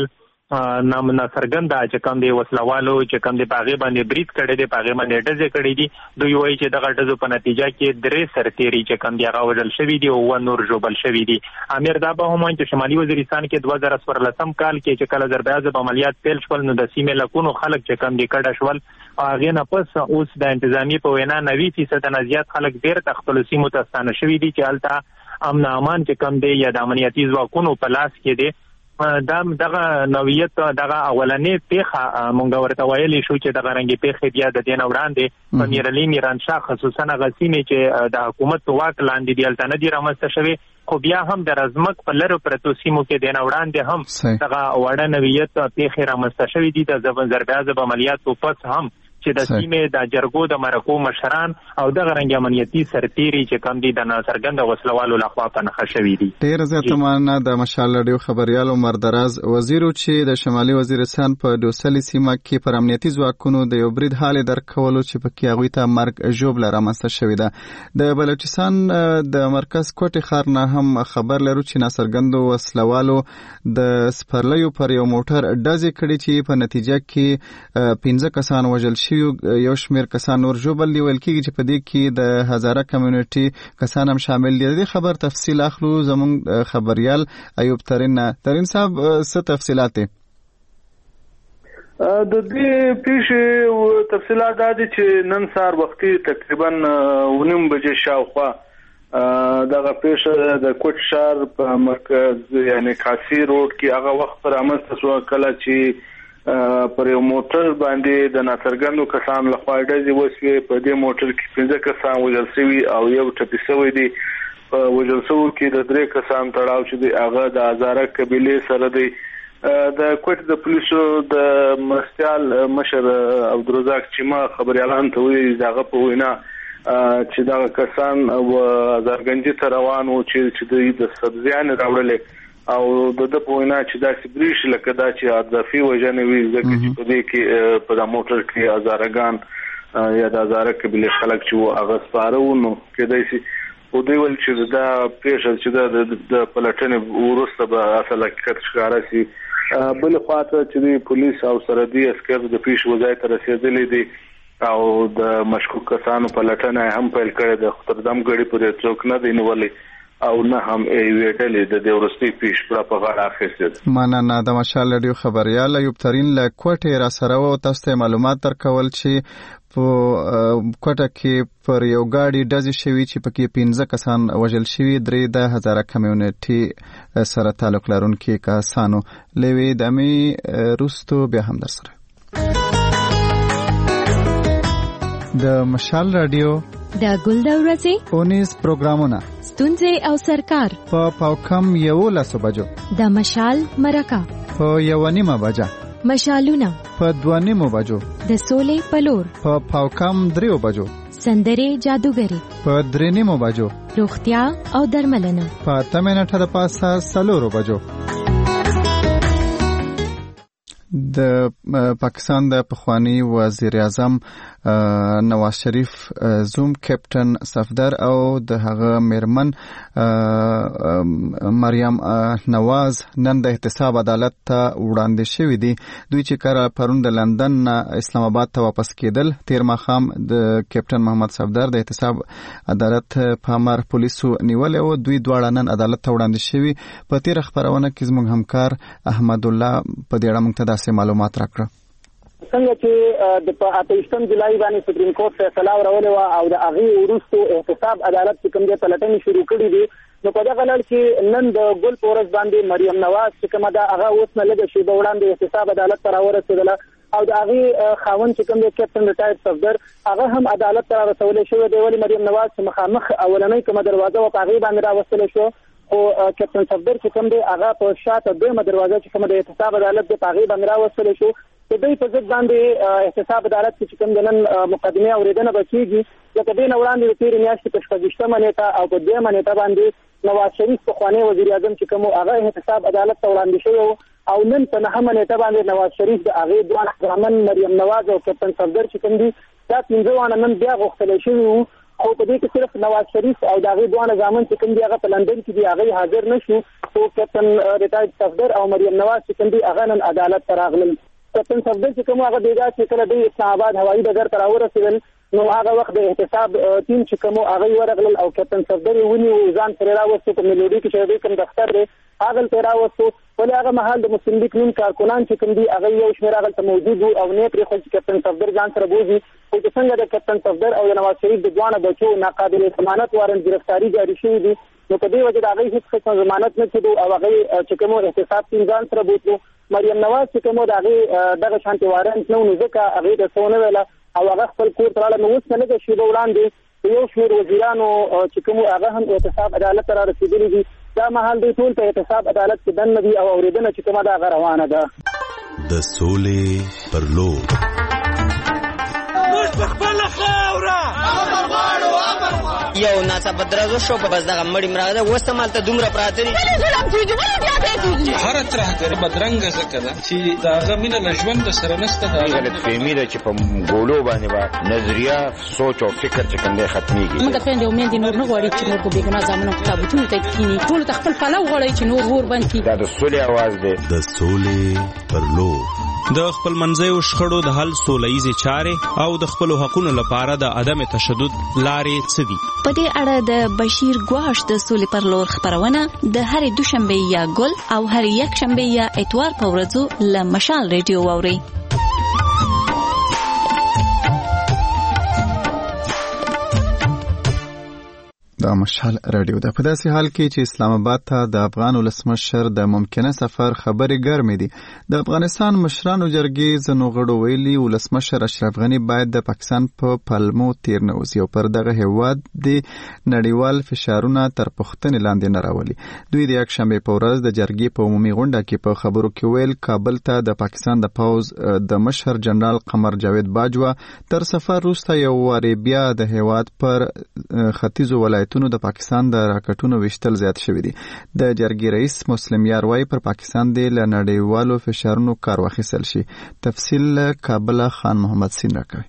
Speaker 13: نام ناڅرګنده چې کوم دی وسلوالو چې کوم دی پاغه باندې برید کړي دی پاغه باندې ډزې کړي دي دوی وایي چې دغه ډزو په نتیجه کې درې سرتیري چې کوم دی هغه وژل شوي دي او نور ژوبل شوي دي. امیر دا به هم چې شمالي وزیرستان کې دوه زره څوارلسم کال کې چې کله ضربه‌جب عملیات پیل شول نو د سیمې لکونو خلک چې کوم دی کډه شول هغه نه پس اوس د انتظامی په وینا نوي فیصد نه زیات خلک بیرته خپل سیمو ته ستانه شوي دي چې هلته امن امان چې کوم دی یا د امنیتي ځواکونو په لاس کې دی. دا دغه نوعیت دغه اولنې پیښه مونږ ورته ویلې شو چې دغه رنګي پیښې بیا د دې نه وړاندې په میرعلي میرانشاه خصوصا هغه سیمې چې د حکومت په واک لاندې دي هلته نه دي رامنځته شوې خو بیا هم د رزمک په لرو پرتو سیمو کې د نه وړاندې هم دغه وړه نوعیت پیښې رامنځته شوې دي د ضربه‌جب عملیاتو پس هم چې د سیمې د جرګو د مرکو مشران او دغه رنګ امنیتي سرتیري چې کوم دي د ناڅرګنده وسلوالو لخوا په نښه شوي دي.
Speaker 1: ډېر زیاته مننه د مشال راډیو خبريال عمر دراز وزیرو چې د شمالي وزیرستان په ډوسلي سیمه کې پر امنیتي ځواکونو د یو برید حال درکولو چې پکې هغوی ته مرګ ژوبله رامنځته شوې ده. د بلوچستان د مرکز کوټې ښار نه هم خبر لرو چې ناڅرګندو وسلوالو د سپرلیو پر یو موټر ډزې کړې چې په نتیجه کې پنځه کسان وژل شوي یو شمیر کسان نور ژوبل دي. ویل کېږي چې په دې کې د هزاره کمیونټي کسان هم شامل دي. د دې خبر تفصیل اخلو زموږ خبريال ایوب ترین ترین صاحب څه تفصیلات دي؟
Speaker 14: د دې پیښې تفصیلات دا دي چې نن سهار وختي تقریبا ونیم بجې شاوخوا دغه پیښه د کوټ ښار په مرکز یعنی کاسي روډ کې هغه وخت رامنځته شوه کله چې پر یو موټر باندې د ناڅرګندو کسانو لخوا ډزې وشوې. په دې موټر کې پنځه کسان وژل شوي او یو ټپي شوی دی. په وژل شوو کې د درې کسان تړاو چې دی هغه د هزاره قبیلې سره دی. د کوټ د پولیسو د مرستیال مشر عبدالرزاق چیما خبريالان ته ویلي دغه په وینا چې دغه کسان هزارګنجي ته روان وو چې دوی د سبزیانې راوړلې او د د په وینا چې دا سبریش لکه دا چې اضافي وجنه وي ځکه چې په دې کې په د موټر کې هزارګان یا د هزاره قبیلې خلک چې هغه سپاره ونه کېدای شي او دوی ول چې دا پیښه چې د پلټنې وروسته به اصل حقیقت ښکاره شي. بل خواته چې پولیس او سرحدي عسکر د پیښې وځای ته رسېدلي دي او د مشکوک کسانو پلټنه هم پیل کړې ده. خطردم غړي پرې څوک نه دی نیولې او نه هم ایویټلې د دې ورستي پیښ په غاړه اخیسته.
Speaker 1: مننه د مشال راډیو خبريال ایوب ترین له کوټې را سره و تاسو ته معلومات درکول چې په کوټه کې پر یو گاډي ډزې شوي چې پکې پنځه کسان وژل شوي درې د هزاره کمیونټي سره تعلق لرونکي کسانو. لوي دمي روستو بیا هم در سره د مشال راډیو
Speaker 15: د ګل د ورځې
Speaker 1: اونیز پروګرامونه
Speaker 15: ستونزې او سرکار
Speaker 1: په پاوکم یو لسو بجو
Speaker 15: د مشال مرکه
Speaker 1: په یو نیمه بجه
Speaker 15: مشالونه
Speaker 1: په دوه نیمو بجو
Speaker 15: د سولې پلور
Speaker 1: په پاوکم دریو بجو
Speaker 15: سندرې جادوګری
Speaker 1: په درې نیمو بجو
Speaker 15: روغتیا او درملنه
Speaker 1: په اته منټه د پاسه څلورو بجو. د پاکستان د پخوانی وزیر اعظم نواز شریف زوم کیپټن صفدر او د هغه میرمن مریم نواز نن د احتساب عدالت ته وړاندې شوې دي. دوی چې کله پرون د لندن اسلام آباد ته واپس کېدل تیر ماښام د کیپټن محمد صفدر د احتساب عدالت په امر پولیسو نیولې او دوی دواړه نن عدالت ته وړاندې شوي. په تیر خبرونه کې زموږ همکار احمد الله په دې اړه موږ ته داسې معلومات راکړه.
Speaker 16: څنګه چې د اته جولای باندې سپریم کورټ فیصله ورولې او د هغه وروسته احتساب عدالت کوم د پلټنې شروع کړې دي نو په دغه لړ کې نن د ګل پورس باندې مریم نواز چې کومه دا هغه اوس نه لږه شی د وړاندې احتساب عدالت ته راورسېدله او د هغه خاوند چې کوم د کیپټن ریټایر صفدر هغه هم عدالت ته راوستل شو. د ولی مریم نواز چې مخامخ اولنۍ کومه دروازه او هغه باندې راوستل شو او کیپټن صفدر چې کوم دی هغه په شاته دویمه دروازه چې کوم د احتساب عدالت د هغه باندې راوستل شو. د دوی په ضد باندې احتساب عدالت چې کوم د نن مقدمه اوریدنه بکیږي لکه دین وړاندې د تیر میاشتې په شپږشتمه نیټه او په دیمه نیټه باندې نواز شریف پخوانی وزیر اعظم چې کوم هغه احتساب عدالت ته وړاندې شوی او نن په نهمه نیټه باندې نواز شریف د هغه دوه ځامن مریم نواز او کیپټن صفدر چې کوم دي دا پنځه وانه نن بیا غوښتل شوی خو په دې کې صرف نواز شریف او د هغې دوه نظامن چې کوم دي هغه په لندن کې دي هغه حاضر نشو خو کپټن ریټایرډ صفدر او مریم نواز چې کوم دي هغه نن عدالت ته راغلل. کپټن صفدر چې کوم هغه بیګا چې کله د اسلام آباد هوایي ډګر ته راورسېدل نو هغه وخت د احتساب ټیم چې کوم هغه ورغلل او کپټن صفدر یې ونیو ځان سره راوستو په ملوډي کې چې کوم دفتر دی هغه ته راوستو ولې هغه مهال د مسلم لیگ نون کارکونان چې کوم دي هغه یو شمېر هغه ته موجود او نه پرې خو چې کپټن صفدر ځان سره بوزي او چې څنګه د کپټن صفدر او د نواز شریف د دوه بچو ناقابل ضمانت وارن گرفتاری جاری شوې دي نو په دې وجه د هغه هیڅ قسم ضمانت نه کېدو او هغه چې کوم احتساب ټیم ځان سره بوتلو. مریم نواز چې کوم د هغه دغه شانتي وارنټ نو نو ځکه هغه د څونه ویله او هغه خپل کور ته راغله. نو اوس نه لږه شیبه وړاندې یو شمېر وزیرانو چې کوم هغه هم احتساب عدالت ته رارسېدلي دي دا مهال دوی ټول په احتساب عدالت کې دننه دي او اورېدنه چې کومه ده هغه روانه ده.
Speaker 17: د سولې پر لور
Speaker 18: موږ په خپله خاوره
Speaker 19: یو ناڅاپه درزو شو په بس دغه مړی مراده اوس همالته دومره پراته دي
Speaker 18: هره ترهګري بدرنګه ځکه ده چې د هغه مینه له ژونده سره نشته.
Speaker 20: دا غلطفهمي ده چې په ګولو باندې به نظریه سوچ او فکر چې کوم دی ختمېږي.
Speaker 21: موږ خویندې او میندې نور نه غواړي چې نور په بېګناه زامنو کتابتونو ته کښېني ټولو ته خپل پلو غواړي چې نور اور بند کړي.
Speaker 20: دا د سولې اواز دی.
Speaker 17: د سولې پر لور
Speaker 12: د خپل منځیو شخړو د حل سولهییزې چارې او د خپلو حقونو لپاره د عدم تشدد لارې څه دي؟
Speaker 22: په دې اړه د بشیر ګواش د سولې پر لور خبرونه د هرې دوشنبې یا ګل او هرې یکشنبې یا اتوار په ورځو له مشال ریډیو واورئ.
Speaker 1: دا مشال رادیو ده. په داسې حال کې چې اسلام آباد ته د افغان ولسمشر د ممکنه سفر خبرې ګرمې دي. د افغانستان مشرانو جرګې ځینو غړو ویلي ولسمشر اشرف غني باید د پاکستان په پلمو تیر نه وځي او پر دغه هیواد د نړیوال فشارونه تر پوښتنې لاندې نه راولي. دوی د یکشنبې په ورځ د جرګې په عمومي غونډه کې په خبرو کې ویل کابل ته د پاکستان د پوز د مشر جنرال قمر جاوید باجوا تر سفر وروسته یو وارې بیا د هیواد پر ختیځو ولایتونو د پاکستان د راکټونو وشتل زیات شوی دي. د جرګې رئیس مسلم یار وايي پر پاکستان د نړیوالو فشارونو کار واخیستل شي. تفصیل کابل خان محمد سین راکوي.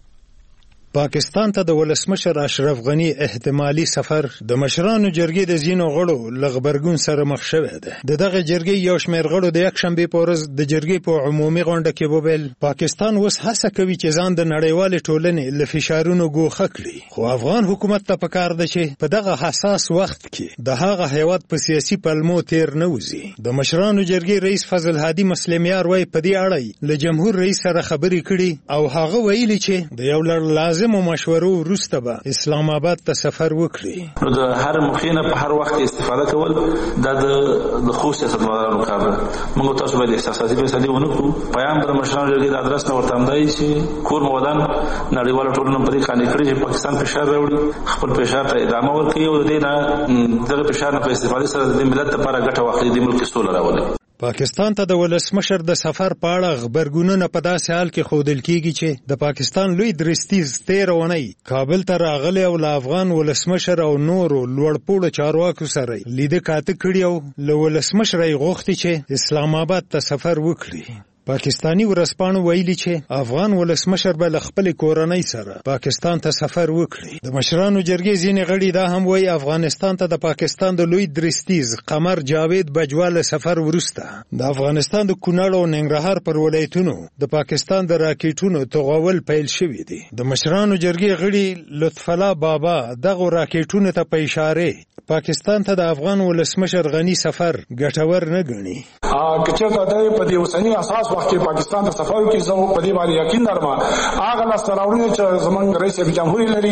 Speaker 23: پاکستان ته د ولسمشر اشرف غني احتمالي سفر د مشرانو جرګې د زینو غړو لغبرګون سره مخ شوی دی. د دغه جرګې یو شمېر غړو د یکشنبې په ورځ د جرګې په عمومي غونډه کې وویل پاکستان اوس هڅه کوي چې ځان د نړیوالې ټولنې له فشارونو ګوښه کړي خو افغان حکومت ته پکار ده چې په دغه حساس وخت کې د هغه هیواد په سیاسي پلمو تیر نه وځي. د مشرانو جرګې رئیس فضل هادي مسلمیار وايي په دې اړه له جمهور رئیس سره خبرې کړي او هغه ویلي چې د یو لړ لازم او مشورو وروسته به اسلام آباد ته سفر وکړي.
Speaker 6: نو د هر مخینه په هر وخت استفاده کول دا د خو سیاستمدارانو کار ده. موږ تاسو باید احساساتي فیصلې ونه کړو. پیغام د مشرانو جرګې د ادرس نه ورته همدای چې کور مودان نړیواله ټولنه په دې قانع کړي چې پاکستان فشار راوړي خپل فشار ته ادامه ورکړي او د دې نه دغه فشار نه په استفاده سره د ملت لپاره ګټه واخلي د ملک سوله راولي.
Speaker 23: پاکستان ته د ولسمشر د سفر په اړه خبرګونونه په داسې حال کې ښودل کیږي چې د پاکستان لوی درستیز تېره اونۍ کابل ته راغلی او له افغان ولسمشر او نورو لوړپوړو چارواکو سره لیده کاته کړي او له ولسمشر یې غوښتي چې اسلام آباد ته سفر وکړي. پاکستانی ورسپانو ویلي چې افغان ولسمشر به له خپل کورنۍ سره پاکستان ته سفر وکړي. د مشرانو جرګې ځینې غړي دا هم وایي افغانستان ته د پاکستان د لوی درستیز قمر جاوید باجوا له سفر وروسته د افغانستان د کونړ او ننګرهار پر ولایتونو د پاکستان د راکټونو توغول پیل شوی دی. د مشرانو جرګې غړي لطف الله بابا دغه راکټونو ته په اشاره پاکستان ته د افغان ولسمشر غني سفر ګټور نه ګڼي.
Speaker 24: که چېرته دی په دې اوسني اساس وخت کې پاکستان ته سفر وکړي زه په دې باندې یقین لرم هغه لاسته راوړنې چې زموږ رئیس جمهور لري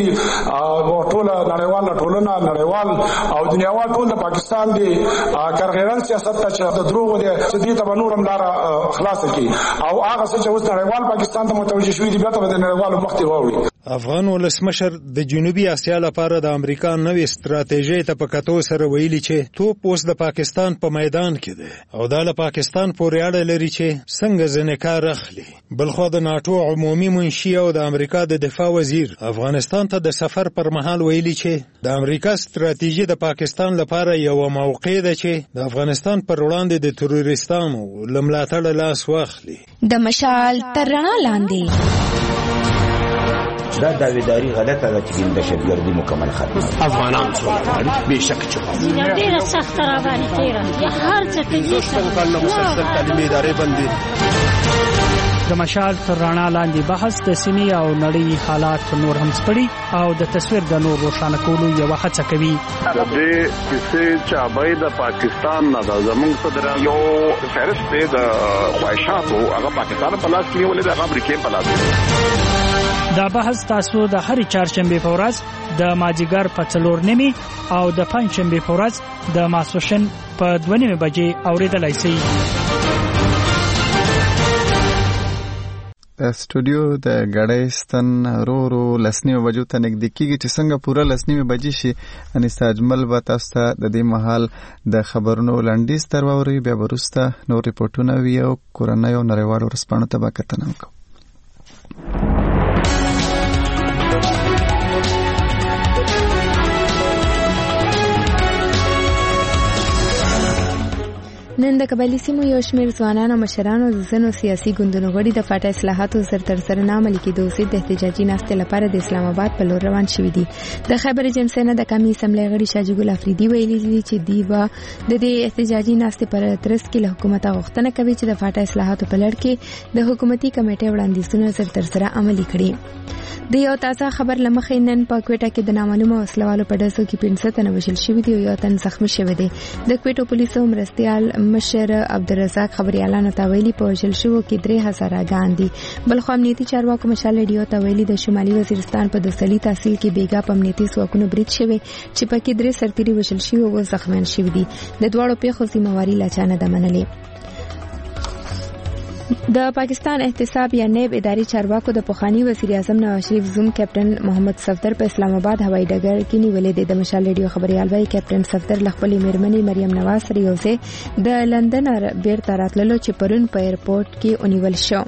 Speaker 24: او ټوله نړیواله ټولنه نړیوال او دنیاوال ټول د پاکستان دی کارغیران سیاست ته چې د دروغ دی چې دې ته به نور هم لاره خلاصه کړي او هغه څه چې اوس نړیوال پاکستان ته متوجه شوي دي بیا ته به د نړیوالو مخ ته واوړي.
Speaker 23: افغان ولسمشر د جنوبي اسیا لپاره د امریکا نوې ستراتیژۍ ته په کتو سره ویلي چې توپ اوس د پاکستان په میدان کې دی او دا له پاکستان پورې اړه لري چې څنګه ځینې کار اخلي. بلخوا د ناټو عمومي منشي او د امریکا د دفاع وزیر افغانستان ته د سفر پر مهال ویلي چې د امریکا ستراتیژي د پاکستان لپاره یو موقع ده چې د افغانستان پر وړاندې د تروریستانو له ملاتړه لاس واخلي.
Speaker 2: د مشال تر رڼا لاندې
Speaker 20: دا داویداری غلطه ده چې دهشتګردي مکمل ختمه.
Speaker 4: افغانان سوله غواړي بېشکه چې غواړي.
Speaker 5: ډېره سخته راباندې تېره هر څه کوي.
Speaker 4: شپږ کلونه مسلسل تعلیمي ادارې بندې.
Speaker 7: د مشال تر رڼا لاندې بحث د سیمې او نړۍ حالات نور هم سپړي او د تصویر د نور روښانه کولو یوه هڅه کوي.
Speaker 3: د دې کیسې چابۍ د پاکستان نه ده. زموږ صدر یو فهرست دی د خواهشاتو، هغه پاکستان په لاس کې نیولې ده، هغه امریکې په لاس کې.
Speaker 7: دا بحث تاسو د هرې چهارشنبې په ورځ د مازدیګر په څلور نیمې او د پنجشنبې په ورځ د ماسپښین په دوه نیمې بجې اورېدلی شئ.
Speaker 1: د سټوډیو د ګړۍ ستن رو رو لسنیمه بجو ته نږدې کېږي چې څنګه پوره لسنیمه بجې شي. انیسا اجمل به تاسو ته د دې مهال د خبرونو لنډیز در واوري، بیا به وروسته نور ریپورټونه وي او کورنۍ او نړیوالو ورځپاڼو ته به کتنه وکړو.
Speaker 2: نن د قبایلي سیمو یو شمېر ځوانان او مشران او ځینو سیاسي ګوندونو غړي د فاټا اصلاحاتو زر تر سره نه عملي کېدو سي د احتجاجي ناستې لپاره د اسلام آباد په لور روان شوي دي. د خیبر جمسینه د قومي اسمبلی غړي شاجي ګل افریدي ویلي دي چې دوی به د دې احتجاجي ناستې پر ترڅ کې له حکومت غوښتنه کوي چې د فاټا اصلاحاتو په لړ کې د حکومتي کمیټې وړاندیزونه زر تر سره عملي کړي. د یو تازه خبر لمخې نن په کوټه کې د نامعلومه وسلوالو په ډزو کې پنځه تنه وژل شوي دي او یو تن زخمي شوی دی. د کوټو پولیسو مرستیال مشر عبدالرزاق خبريالانو ته ویلي په وژل شوو کې درې هزاره ګان دي. بلخو امنیتي چارواکو مشال ریډیو ته ویلي د شمالي وزیرستان په دوسلي تحصیل کې بیګا په امنیتي ځواکونو برید شوی چې پکې درې سرتیري وژل شوي او زخمیان شوي دي. د دواړو پیښو ذمہواري لا چا نه ده منلې. د پاکستان احتساب یا نیب اداري چارواکو د پخوانی وزیر اعظم نواز شریف زوم کیپټن محمد صفدر په اسلام آباد هوایي ډګر کې نیولې دي. د مشال ریډیو خبريال وايي کیپټن صفدر له خپلې میرمنې مریم نواز سره یوځای د لندن بیرته راتللو چې پرون په ایرپورټ کې ونیول شو.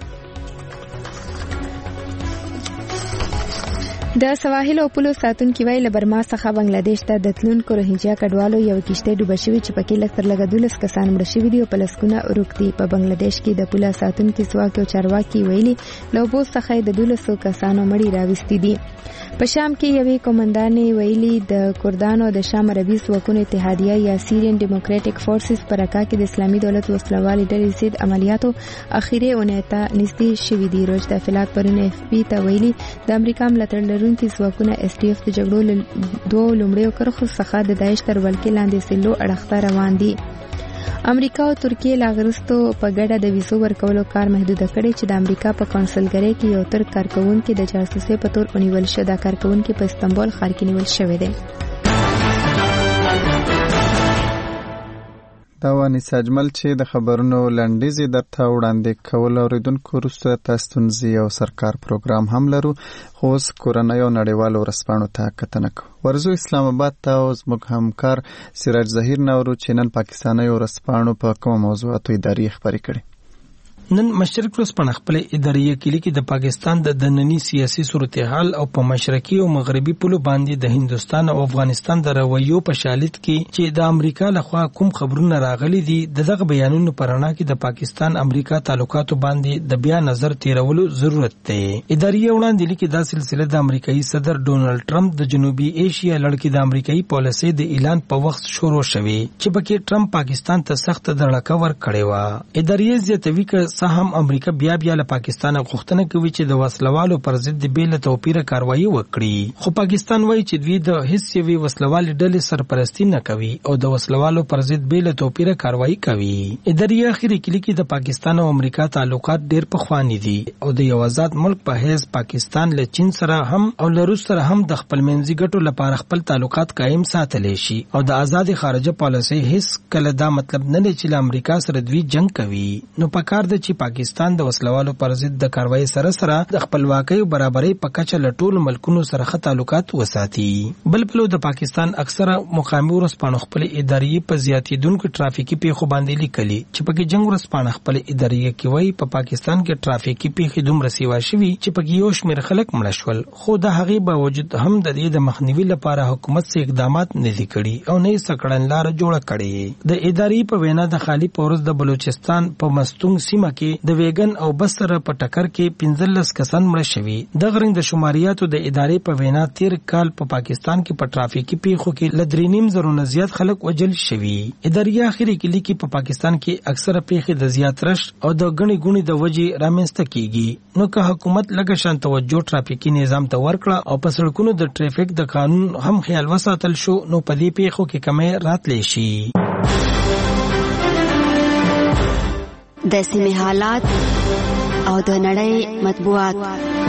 Speaker 2: د سواحل او پولو ساتونکي ویل له برما څخه بنگلاديش ته د تلونکو روهینجیا کډوالو یو کشته ډوبه شوې چې پکې لږ تر لږه دولس کسان مړه شوي دي او په لسګونه ورک دي. په بنگلاديش کې د پوله ساتونکي ځواک او چارواکي ویلي له اوبو څخه د دولسو کسانو مړي راوستي دي. په شام کې یوې قومندانې ویلي د کردانو د شام عربي ځواکونو اتحادیه یا سیرین ډیموکراټک فورسز په رقا کې د اسلامي دولت وسلوالي ډلې ضد عملیاتو اخیری اونۍ ته نږدې شوي دي. روز د افلاط پرون اف پی ته ویلي د امریکا ملاتړ لرونکي ځواکونه اس ټي اف د جګړو دوه لومړیو کرښو څخه د داعش تر ولکې لاندې سلو اړخته روان دي. امریکا او ترکیه لاغرستو په ګډه د ویزو ورکولو کار محدود کړي چې د امریکا په کونسلګرۍ کې یو تر کارکونکو د جاسوسۍ په تور ونیول شو. دا کارکونکو په استانبول ښار کې نیول شوی دی.
Speaker 1: دا وانی ساجمل چې د خبرونو لنډیزي درته وړاندې کول اوریدونکو وروسته تاسو تنظیم او سرکار پروګرام هم لرو. خو اوس کورنۍ او نړیوالو ورځپاڼو ته کتنه کوو. ورزو اسلام آباد ته زموږ همکار سراج ظهیر نورو چې نن پاکستاني ورځپاڼو په کوم موضوعاتو اداري خبرې کړي.
Speaker 9: نن مشرق ورځپاڼه خپل اداري کلی کې د پاکستان د دنني سیاسي صورتحال او په مشرقي او مغربي پولو باندې د هندستان او افغانستان د رویو په شالید کې چې د امریکا لخوا کوم خبرونه راغلي دي دغه بیانونو پرانا کې د پاکستان امریکا تعلقاتو باندې د بیا نظر تیرولو ضرورت دی. اداري وړاندې لیکي دا سلسله د امریکایي صدر ډونالد ټرمپ د جنوبي ایشیا لړ کې د امریکایي پالیسي د اعلان په وخت شروع شوه چې پکې ټرمپ پاکستان ته سخت دړکه ور کړې و. اداري زیاتوي ک هم امریکا بیا بیا له پاکستان غوښتنه کوي چې د وسلوالو پر ضد د بیل توپیره کاروایی وکړي. خو پاکستان وایي چې دوی د هیڅ یوې وسلوالې ډلې سرپرستی نه کوي او د وسلوالو پر ضد بیل توپیره کاروایی کوي. اداري اخیری کلی کې د پاکستان او امریکا تعلقات ډېر پخوانی دي او د یو آزاد ملک په حیث پاکستان له چین سره هم او له روس سره هم د خپل منځي ګټو لپاره خپل تعلقات قائم ساتلی شي او د آزاد خارجه پالیسي هیڅ کله دا مطلب نه دی چې له امریکا سره دوی جنگ کوي. نو پکار د چې پاکستان د وسلوالو پر ضد د کاروایی سره سره د خپلواکۍ او برابرۍ په کچه له ټولو ملکونو سره ښه تعلقات وساتي. بل پلو د پاکستان اکثره مقامي ورځپاڼو خپل اداري په زیاتېدونکو ټرافیکي پیښو باندې لیکلي چې پکې جنگ ورځپاڼه خپل اداري کې وایي په پاکستان کې ټرافیکي پیښې دومره سیوا شوي چې پکې یو شمېر خلک مړه شول. خو د هغې باوجود هم د دې د مخنیوي لپاره حکومت څه اقدامات نه دي کړي او نه یې څه کړنلاره جوړه کړې. د اداري په وینا د خالي پورز د بلوچستان په مستونګ سیمه کې د ویګن او بس سره په ټکر کې پنځلس کسان مړه شوي. د غرنګ د شماریاتو د ادارې په وینا تیر کال په پا پاکستان کې په ټرافیکي پیښو کې لدرینیم زرونه زیات خلک وجل شوي. ادارې اخري کې لیکي په پاکستان کې اکثره پیښې د زیات رش او د غني غوني د وجې رامنځته کیږي. نو که حکومت لږ شان توجه ټرافیکي نظام ته ورکړه او په سړکونو د ټریفیک د قانون هم خیال وساتل شو نو په دې پیښو کې کمی راتلی شي.
Speaker 8: د سیمې حالات او د نړۍ مطبوعات.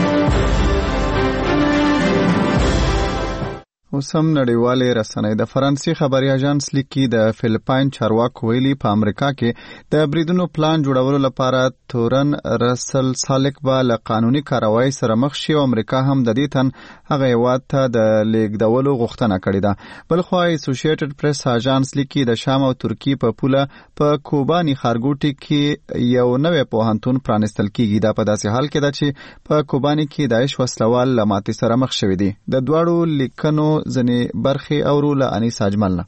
Speaker 1: اوس هم نړیوالې رسنۍ د فرانسې خبري اژانس لیکي د فلیپاین چارواکو ویلي په امریکا کې د بریدونو پلان جوړولو لپاره تورن رسل سالک به له قانوني کاروایی سره مخ شي او امریکا هم د دې تن هغه هیواد ته د لیږدولو غوښتنه کړې ده. بلخوا اسوسییټډ پریس اژانس لیکي د شام او ترکیې په پوله په کوباني ښارګوټي کې یو نوې پوهنتون پرانستل کیږي. دا په داسې حال کې ده چې په کوباني کې داعش وسلوال له ماتې سره مخ شوي دي. د دواړو لیکنو ځنې برخې اورو له انیس اجمل.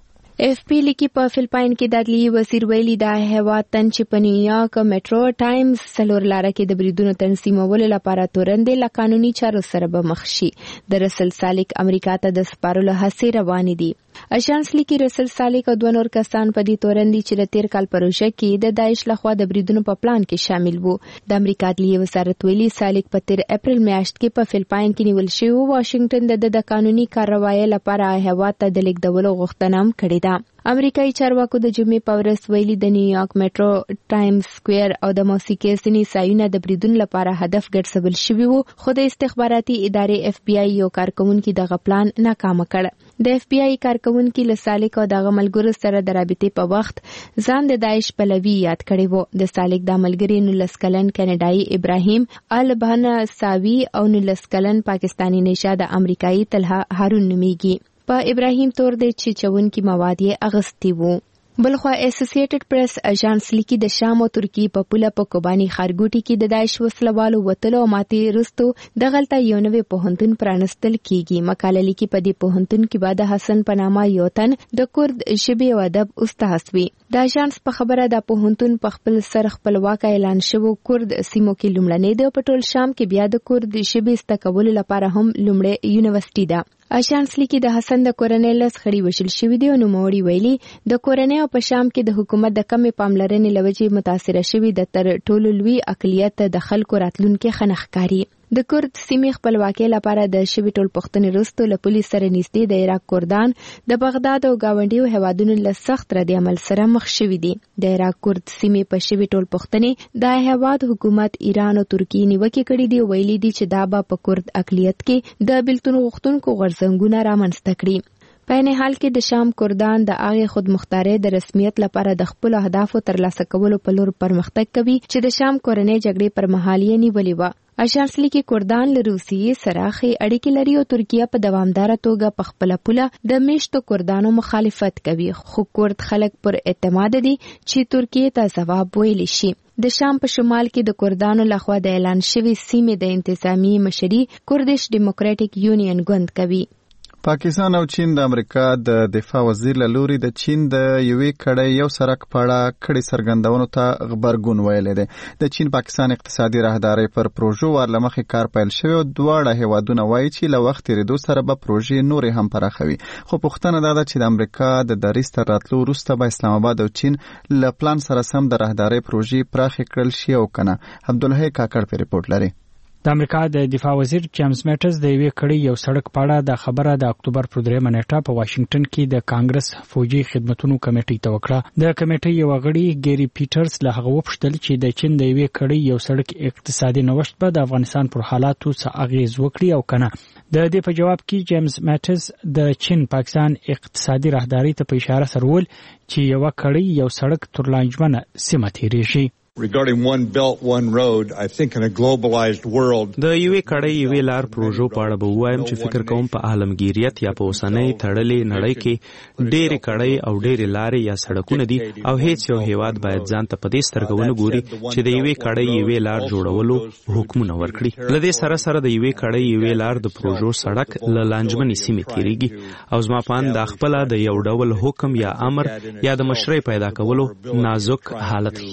Speaker 2: اف پی لیکي په فلیپاین کې د عدلیې وزیر ویلي دا هیواد تن چې په نیویارک میټرو ټایمز څلور لاره کې د بریدونو تنظیمولو لپاره تورندې له قانوني چارو سره به مخ شي. د رسل سالک امریکا ته د سپارلو هڅې روانې دي. اژانس لیکي رسل سالک او دوه نور کسان په دې تورندې چې د تیر کال په روژه کې د داعش لخوا د بریدونو په پلان کې شامل وو. د امریکا عدلیې وزارت ویلي سالک په تیر اپریل میاشت کې په فلیپاین کې نیول شوی و. واشنگټن د قانوني کاروایی لپاره هیواد ته د لیږدولو غوښتنه هم کړې ده. امریکایي چارواکو د جمعې په ورځ ویلي د نیویارک میټرو ټایمز سکوير او د موسیقي سني سایونه د بریدونو لپاره هدف ګرځول شوی وو خو د استخباراتي ادارې اف بی آی یو کارکونکو دغه پلان ناکام کړ. د اف بی آی کارکونکو له سالک او دغه ملګرو سره د رابطې په وخت ځان د داعش پلوي یاد کړی وو. د سالک د ملګری نو لسکلن کینیډایي ابراهیم البهنا ساوي او نو لسکلن پاکستانی نژاد امریکایي طلحه هارون نومیږي. په ابراهیم تور د چچونکي مواد یې اغستی وو. بلخوا اسوسییټډ پریس اژانس لیکي د شام او ترکیې په پوله په کوباني ښارګوټي کې د داعش وسلوالو وتلو او ماتې وروسته دغلته یو نوی پوهنتون پرانستل کیږي. مقاله لیکي په دې پوهنتون کې به د حسن په نامه یو تن د کورد ژبې او ادب استاد وي. د اژانس په خبره د پوهنتون په خپل سر خپلواک اعلان شوی کورد سیمو کې لومړنی د پټول شام کې بیا د کورد ژبې زده کولو لپاره هم لومړی یونیورسيټي ده. اژانس لیکي د حسن د کورنۍ لس خړی وشل شوی دی او نوموړي ویلي د کورنۍ په شام کې د حکومت د کمې پاملرنې لوجې متاثر شوی د تر ټولو لوی اقلیت د خلکو راتلونکو خنخکاری. د کورد سیمې خپلواکۍ لپاره د شوی ټول پښتنې وروسته له پولیس سره نږدې د عراق کردان د بغداد او گاونډیو هیوادونو له سخت ردی عمل سره مخ شوي دي. د عراق کورد سیمې په شوی ټول پښتنې د هیواد حکومت ایران او ترکیې نیوکه کړې دي. ویلي دي چې دا به په کورد اقلیت کې د بیلتون غوښتونکو غورځنګونه رامنځته کړي. په نه حال کې د شام کردان د هغه خودمختارۍ د رسمیت لپاره د خپل اهدافو ترلاسه کولو په لور پرمختګ کوي چې د شام کورنۍ جګړې پر مهال یې نیولې و. اژانس لیکي کردان له روسیې سره ښې اړیکې لري او ترکیه په دوامداره توګه په خپل پوله د میشتو کردانو مخالفت کوي. خو کرد خلک پر اعتماد دي چې ترکیه ته ځواب ویلی شي. د شام په شمال کې د کردانو لخوا د اعلان شوی سیمې د انتظامی مشري کردش ډیموکراټیک یونین ګوند کوي.
Speaker 1: پاکستان او چین د امریکا د دفاع وزیر له لوري د چین د یوې کړۍ یو سرک په اړه کړي څرګندونو ته غبرګون ویلی دی. د چین پاکستان اقتصادي راهدارۍ پر پروژو ور لمخې کار پیل شوی او دواړه هیوادونه وایي چې له وخت تېرېدو سره به پروژې نورې هم پراخوي. خو پوښتنه دا ده چې د امریکا د دریځ تر راتلو وروسته به اسلام آباد او چین له پلان سره سم د راهدارۍ پروژې پراخې کړل شي او کنه. عبدالحی کاکړ په ریپورت لري.
Speaker 7: د امریکا د دفاع وزیر جیمز میټس د یوې کړۍ یو سړک په اړه د خبره د اکتوبر پر درېیمه نیټه په واشنگټن کې د کانګرس فوجي خدمتونو کمیټې ته وکړه. د کمیټې یو غړي ګيري پیټرز له هغه وپوښتل چې د چین د یوې کړۍ یو سړک اقتصادي نوښت به د افغانستان پر حالاتو څه اغیز وکړي او کنه. د دې په جواب کې جیمز میټس د چین پاکستان اقتصادي راهدارۍ ته په اشاره سره وویل چې یو کړۍ یو سړک تر لانجمنه سیمه تیریږي.
Speaker 10: Regarding one belt one road, I think in a globalized world
Speaker 12: د یوې کړۍ یوې لار پروژو په اړه به وایم چې فکر کوم په عالمگیریت یا په اوسنۍ تړلې نړۍ کې ډېرې کړۍ او ډېرې لارې یا سړکونه دي او هیڅ یو هیواد باید ځان ته په دې سترګه ونه ګوري چې د یوې کړۍ یوې لار جوړولو حکمونه ورکړي. له دې سره سره د یوې کړۍ یوې لار د پروژو سړک له لانجمنې سیمې تیریږي او زما په اند دا خپله د یو ډول حکم یا امر یا د مشرۍ پیدا کولو نازک حالت ښیي.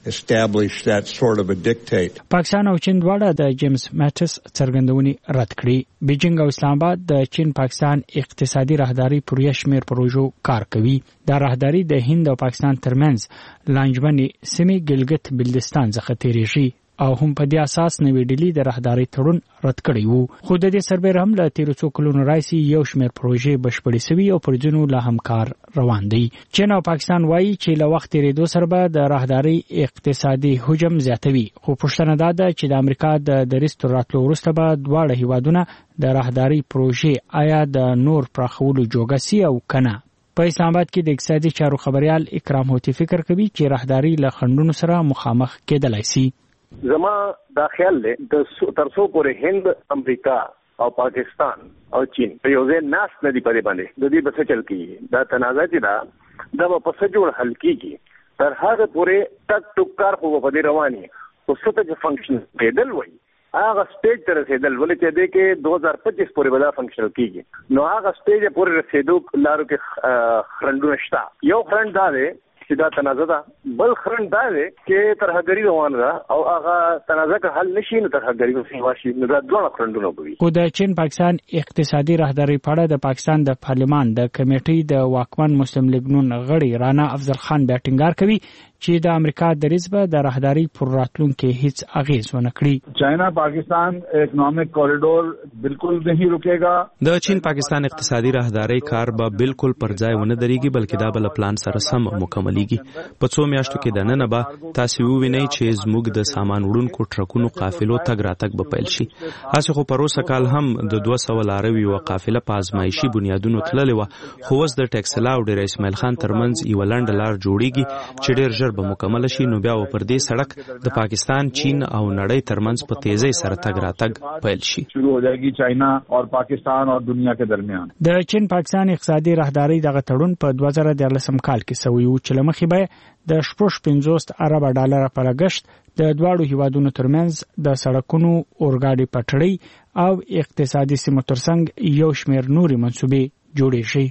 Speaker 10: establish that sort of a dictate.
Speaker 7: پاکستان او چین دواړه د جیمز میټس څرګندونې رد کړې. بیجینګ او اسلام آباد د چین پاکستان اقتصادي راهداري پر یو شمېر پروژو کار کوي. دا راهداري د هند او پاکستان ترمنځ لانجمنې سیمې ګلګت بلتستان څخه تیریږي او هم په دې اساس نوې ډیلی د راهداري تړون رد کړی وو. خو د دې سربېره هم له تیرو څو کلونو راځي یو شمېر پروژې بشپړې شوي او پر ځینو لا هم کار روان دی. چین او پاکستان وایي چې له وخت تیریدو سره به د راهداري اقتصادي حجم زیاتوي. خو پوښتنه دا ده چې د امریکا د دریځ تر راتلو وروسته به دواړه هیوادونه د راهداري پروژې آیا د نور پراخولو جوګه سي او کنه. په اسلام آباد کې د اقتصادي چارو خبريال اکرام هوتی فکر کوي چې راهداري له خنډونو سره مخامخ کېدلای شي.
Speaker 3: زما دا خیال دی د ترڅو پورې هند، امریکا او پاکستان او چین په یو ځای ناس نه دی پدې باندې د دې بس چل کیږي دا تنازع دي دا د په څه جوړ حل کیږي تر هغه پورې تک ټوک کار خو په دې رواني او څه ته فنکشن پیدل وای هغه سټیج ته رسیدل ولې چې دې کې دو هزار پچیس پورې ودا فنکشن کیږي نو هغه سټیج پورې رسیدو لارو کې خرندونه شته. یو خرند دا دی چې دا تنازع ده، بل خرند دا دی چې ترهګری روان ده او هغه تنازع که حل نشي نو ترهګری به واشي نو دا ډول خرندونه کوي.
Speaker 7: خو د چین پاکستان اقتصادي راهداري په اړه د پاکستان د پارلمان د کمیټې د واکمن مسلم لیگ نون غړي رانا افضل خان بیا ټینګار کوي چې د امریکا دریځ به د راهداري پر راتلونکو هیڅ اغیز ونه کړي.
Speaker 11: چاینا پاکستان اکنامک کوریډور بالکل نه رکیږي.
Speaker 12: د چین پاکستان اقتصادي راهداري کار به بالکل پر ځای ونه درېږي بلکې دا بل پلان سره سم مکملېږي. په څو میاشتو کې د نن به تاسو ووینئ چې زموږ د سامان وړونکو ټرکونو قافلو تګ راتګ به پیل شي. هڅه خو پروسه کال هم د دوه سوه لاروي او قافله په ازمایشي بنیادونو تللې و خو اوس د ټکسلا او ډیر اسماعیل خان ترمنځ یو لنډ لار جوړیږي چې ډیر ژر به مکمل شي نو بیا پر دې سړک د پاکستان، چین او نړۍ ترمنځ په تیزی سره تګ راتګ پیل شي.
Speaker 11: شروع हो जाएगी چاینا او پاکستان او دنیا کې درمیان.
Speaker 7: د چین پاکستان اقتصادي راهداري دغه تړون په دوه زره دیارلسم کال کې سوی و چې لمخې به د شپږ پنځوس ارب ډالر په لګښت د دواړو هیوادونو ترمنځ د سړکونو اورګاډي پټړۍ او اقتصادي سیمو ترڅنګ یو شمېر نوري منصوبې جوړې شي.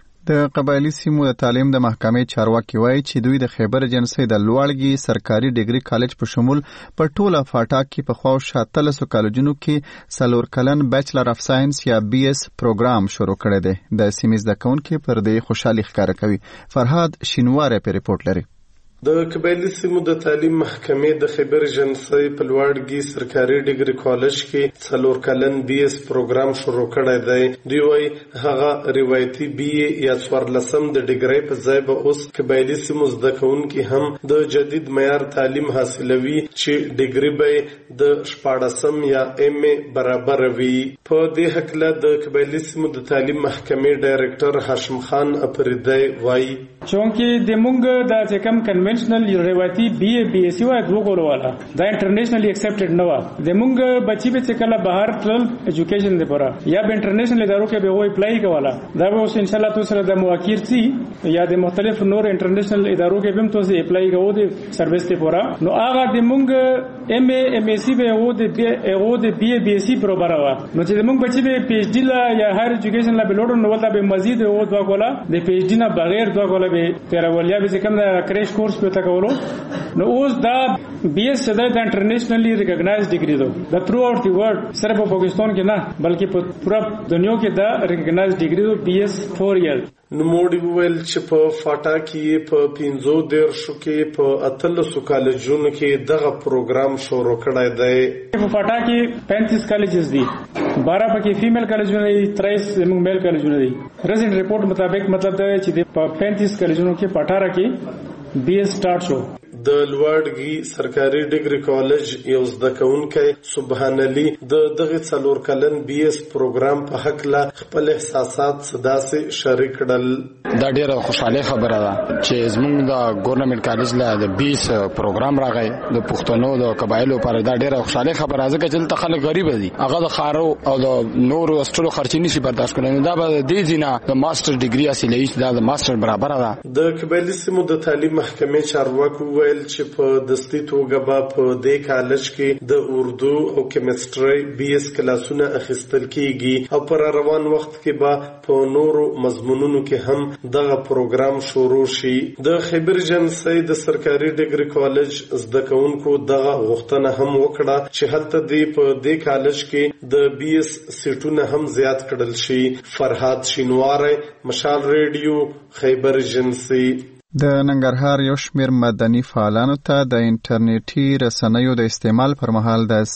Speaker 1: د قبایلی سیمو د تعلیم د محکمې چارواکي وایي چې دوی د خیبر ایجنسۍ د لوړګي سرکاري ډیګري کالج په شمول په ټوله فاټا کې په خوا شاتلسو کالجونو کې څلور کلن بیچلر اف ساينس یا بي اس پروګرام شروع کړی دی. د سیمې زده کوونکي پر دې خوشحالي ښکاره کوي. فرهاد شینواره په ریپورت لري.
Speaker 13: د قبایلی سیمو د تعلیم محکمې د خیبر ایجنسۍ په لوړګي سرکاري ډیګري کالج کې څلور کلن بي اس پروګرام شروع کړی دی. دوی وایي هغه روایتي بي یا څوارلسم د ډیګري په ځای به اوس قبایلی سیمو زده کوونکي هم د جدید معیار تعلیم حاصلوي چې ډیګري به د شپاړسم یا ایم ای برابر وي. په دې هکله د قبایلی سیمو د تعلیم محکمې ډایرکټر هاشم خان افریدی وایي
Speaker 14: چونکې د مونږ د چې کم کنونشنل روایتي بي اے بي اس وای وګورو والا دا انټرنیشنلی ایکسپټډ نه و د مونږ بچی به چې کله بهر تل ایجوکیشن لپاره یا به انټرنیشنل ادارو کې به وای اپلای کولا دا به اوس ان شاء الله تاسو سره د مواکیر سي یا د مختلف نور انټرنیشنل ادارو کې به تاسو اپلای کوو د سرویس لپاره نو هغه د مونږ ایم ای ایم اس سی به وو د بي او د بي اے بي اس برابر و نو چې مونږ بچی به پی ایچ ډی لا یا هایر ایجوکیشن لا بلوډ نو ولدا به مزید او دوا کولا د پی ایچ ډی نه بغیر دوا کولا به تیر ولیا به کوم د کریش کورس په تکولو نو اوس دا بی ایس د انټرنیشنلی ریکګنایزډ ډیګری دو د تھرو آوټ دی ورلد صرف په پاکستان کې نه بلکې په پورا دنیا کې دا ریکګنایزډ ډیګری دو بی ایس فور ایئر.
Speaker 13: نوموړي وویل چې په فاټا کې په پنځو دیرشو کې په اتلسو کالجونو کې دغه پروګرام شروع کړی دی.
Speaker 14: په فاټا کې پینتیس کالجز دي، بارہ پکې فیمیل کالجونه دي، تریس زموږ میل کالجونه دي. ریسنټ رپورټ مطابق مطلب دا چې په پینتیس کالجونو کې په اٹھارہ کې بی ایس سٹارټ شو.
Speaker 13: د لوړګي سرکاري ډیګري کالج یو زده کوونکی سبحان علي د دغه څلور کلن بي اس پروګرام په حق لا خپل احساسات صدا سره شریک کړل.
Speaker 15: دا ډیره خوشاله خبره ده چې زموږ د ګورنمنت کالج لا د بیس پروګرام راغی د پښتنو د قبایلو لپاره. دا ډیره خوشاله خبره ده چې دلته خلک غریب دي، هغه د خارو او د نورو استرو خرچ نشي برداشت کولای. دا به د دې ځینه د ماستر ډیګري حاصلوي، دا د ماستر برابر ده.
Speaker 13: د قبایلی سیمو د تعلیم محکمې چارواکو ویل چې په دستي توګه به په دې کالج کې د اردو او کیمستري بي اس کلاسونه اخیستل کیږي او پر روان وخت کې به په نورو مضمونونو کې هم دغه پروګرام شروع شي. د خیبر جنسي د سرکاري ډیګري کالج زده کوونکو دغه غوښتنه هم وکړه چې هلته دی په دې کالج کې د بي اس سیټونه هم زیات کړل شي. فرهاد شینواری، مشال ریډیو، خیبر جنسي.
Speaker 1: د ننګرهار یو شمېر مدني فعالانو ته د انټرنیټي رسنیو د استعمال پر مهال د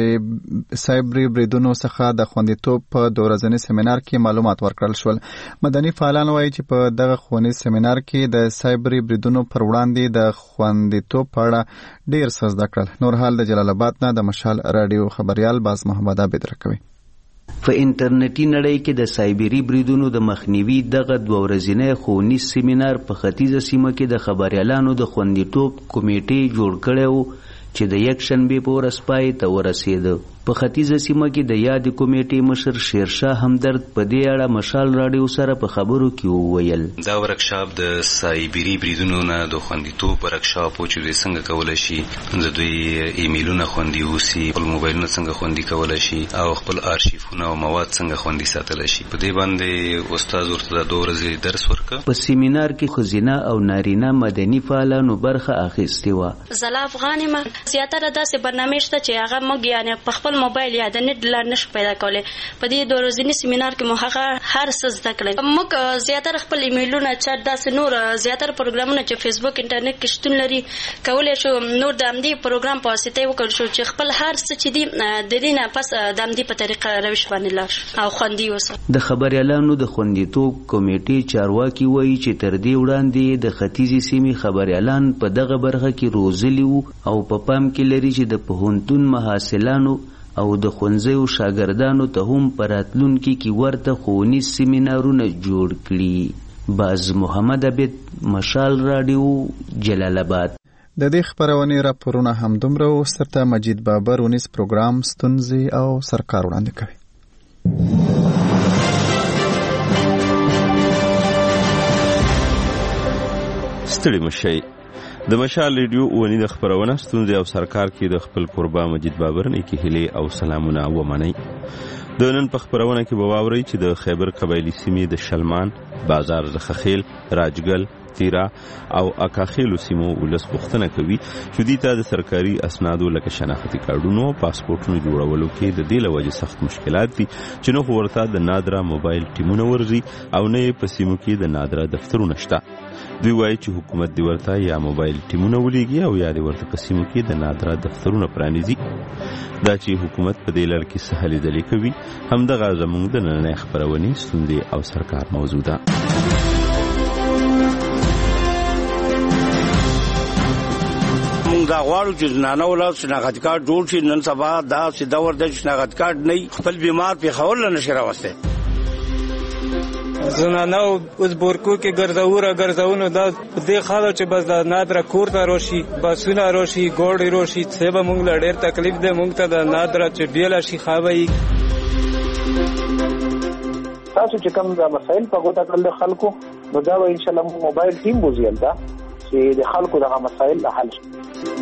Speaker 1: سایبري بریدونو څخه د خوندیتوب په دوه ورځني سیمینار کې معلومات ورکړل شول. مدني فعالان وایي چې په دغه ښوونیز سیمینار کې د سایبري بریدونو پر وړاندې د خوندیتوب په اړه ډېر څه زده کړل. نور حال د جلال آباد نه د مشال راډیو خبريال باز محمد عابد راکوي.
Speaker 16: په انټرنیټي نړۍ کې د سایبري بریدونو د مخنیوي دغه دوه ورځنی ښوونیز سیمینار په ختیځه سیمه کې د خبریالانو د خوندیتوب کمیټې جوړ کړی و چې د یک شنبې په ورځ پای ته ورسېده. په ختیځه سیمه کې د یادې کمیټې مشر شیرشاه همدرد په دې اړه مشال راډیو سره په خبرو کې وویل.
Speaker 18: دا ورکشاپ د سایبري بریدونو نه د خوندیتوب ورکشاپ و چې دوی څنګه کولی شي د دوی ایمیلونه خوندي اوسي، خپل موبایلونه څنګه خوندي کولی شي او خپل آرشیفونه او مواد څنګه خوندي ساتلی شي. په دې باندې استاد ورته د دوه ورځې درس ورکړ.
Speaker 16: په سیمینار کې ښځینه او نارینه مدني فعالانو برخه اخیستې وه.
Speaker 5: زلا افغان یم. زیاتره داسې برنامې شته چې هغه موږ یعنې په خپل موبایل یا د نت لار نشو پیدا کولی. په دې دوه ورځني سیمینار کې مو هغه هر څه زده کړل. موږ زیاتره خپل ایمیلونه چټ داسې نور زیاتره پروګرامونه چې فیسبوک انټرنیټ کې شتون لري کولی شو نور د همدې پروګرام په واسطه یې وکړل شو چې خپل هر څه چې دي د دې نه پس د همدې په طریقه روش باندې لاړ شو او خوندي اوسه.
Speaker 16: د خبریالانو د خوندیتوب کمیټې چارواکي وایي چې تر دې وړاندې د ختیځې سیمې خبریالان په دغه برخه کې روزلي وو او په پام کې لري چې د پوهنتون محصلانو او د ښوونځیو شاګردانو ته هم په راتلونکي کې ورته ښوونیز سیمینارونه جوړ کړي. باز محمد عابد، مشال راډیو، جلال آباد.
Speaker 1: د دې خبرونې راپورونه همدومره و. سرته مجید بابر ونیس پروګرام ستونزې او سرکار وړاندې کوي.
Speaker 19: ستړي مشئ. د مشال ریډیو ونی د خبرونه ستونزې او سرکار کې د خپل قربا مجید بابر نه کې هلي او سلامونه ومني. د نن په خبرونه کې به واوري چې د خیبر قبایلی سیمې د شلمان، بازار زخخیل، راجګل، تیرا او اکاخیلو سیمو ولس پوښتنه کوي چې دوی ته د سرکاري اسنادو لکه شناختي کارډونو او پاسپورټونو جوړولو کې د دې له وجې سخت مشکلات دي چې نو خو ورته د نادره موبایل ټیمونه ورځي او نه یې په سیمو کې د نادره دفترونه شته. دوی وایي چې حکومت دی ورته یا موبایل ټیمونه ولیږي او یا دی ورته په سیمو کې د نادره دفترونه پرانیزي. دا چې حکومت په دې لړ کې څه هلې ځلې کوي همدغه زموږ د نننۍ خپرونې ستونزې او سرکار موضوع ده.
Speaker 21: دا غواړو چې زنانه ولادت شناخت کارت جوړ شي. نن سبا دا چې دور دی شناخت کارت نه خپل بیمار پېښور له نشي راوستی.
Speaker 25: زنانه اوس بورکو کې ګرځو را ګرځونو دا دې خاله چې بس دا نادره کور ته راشي، بسونه راشي، ګوړې راشي. څه به موږ له ډېر تکلیف دی موږ ته د نادره چې بیله شي خوابوي.
Speaker 26: تاسو چې کوم دا مسایل په ګوته کړل خلکو نو دا به انشاءالله موږ موبایل ټیم بوزیل دا چې د خلکو دغه مسایل حل شي.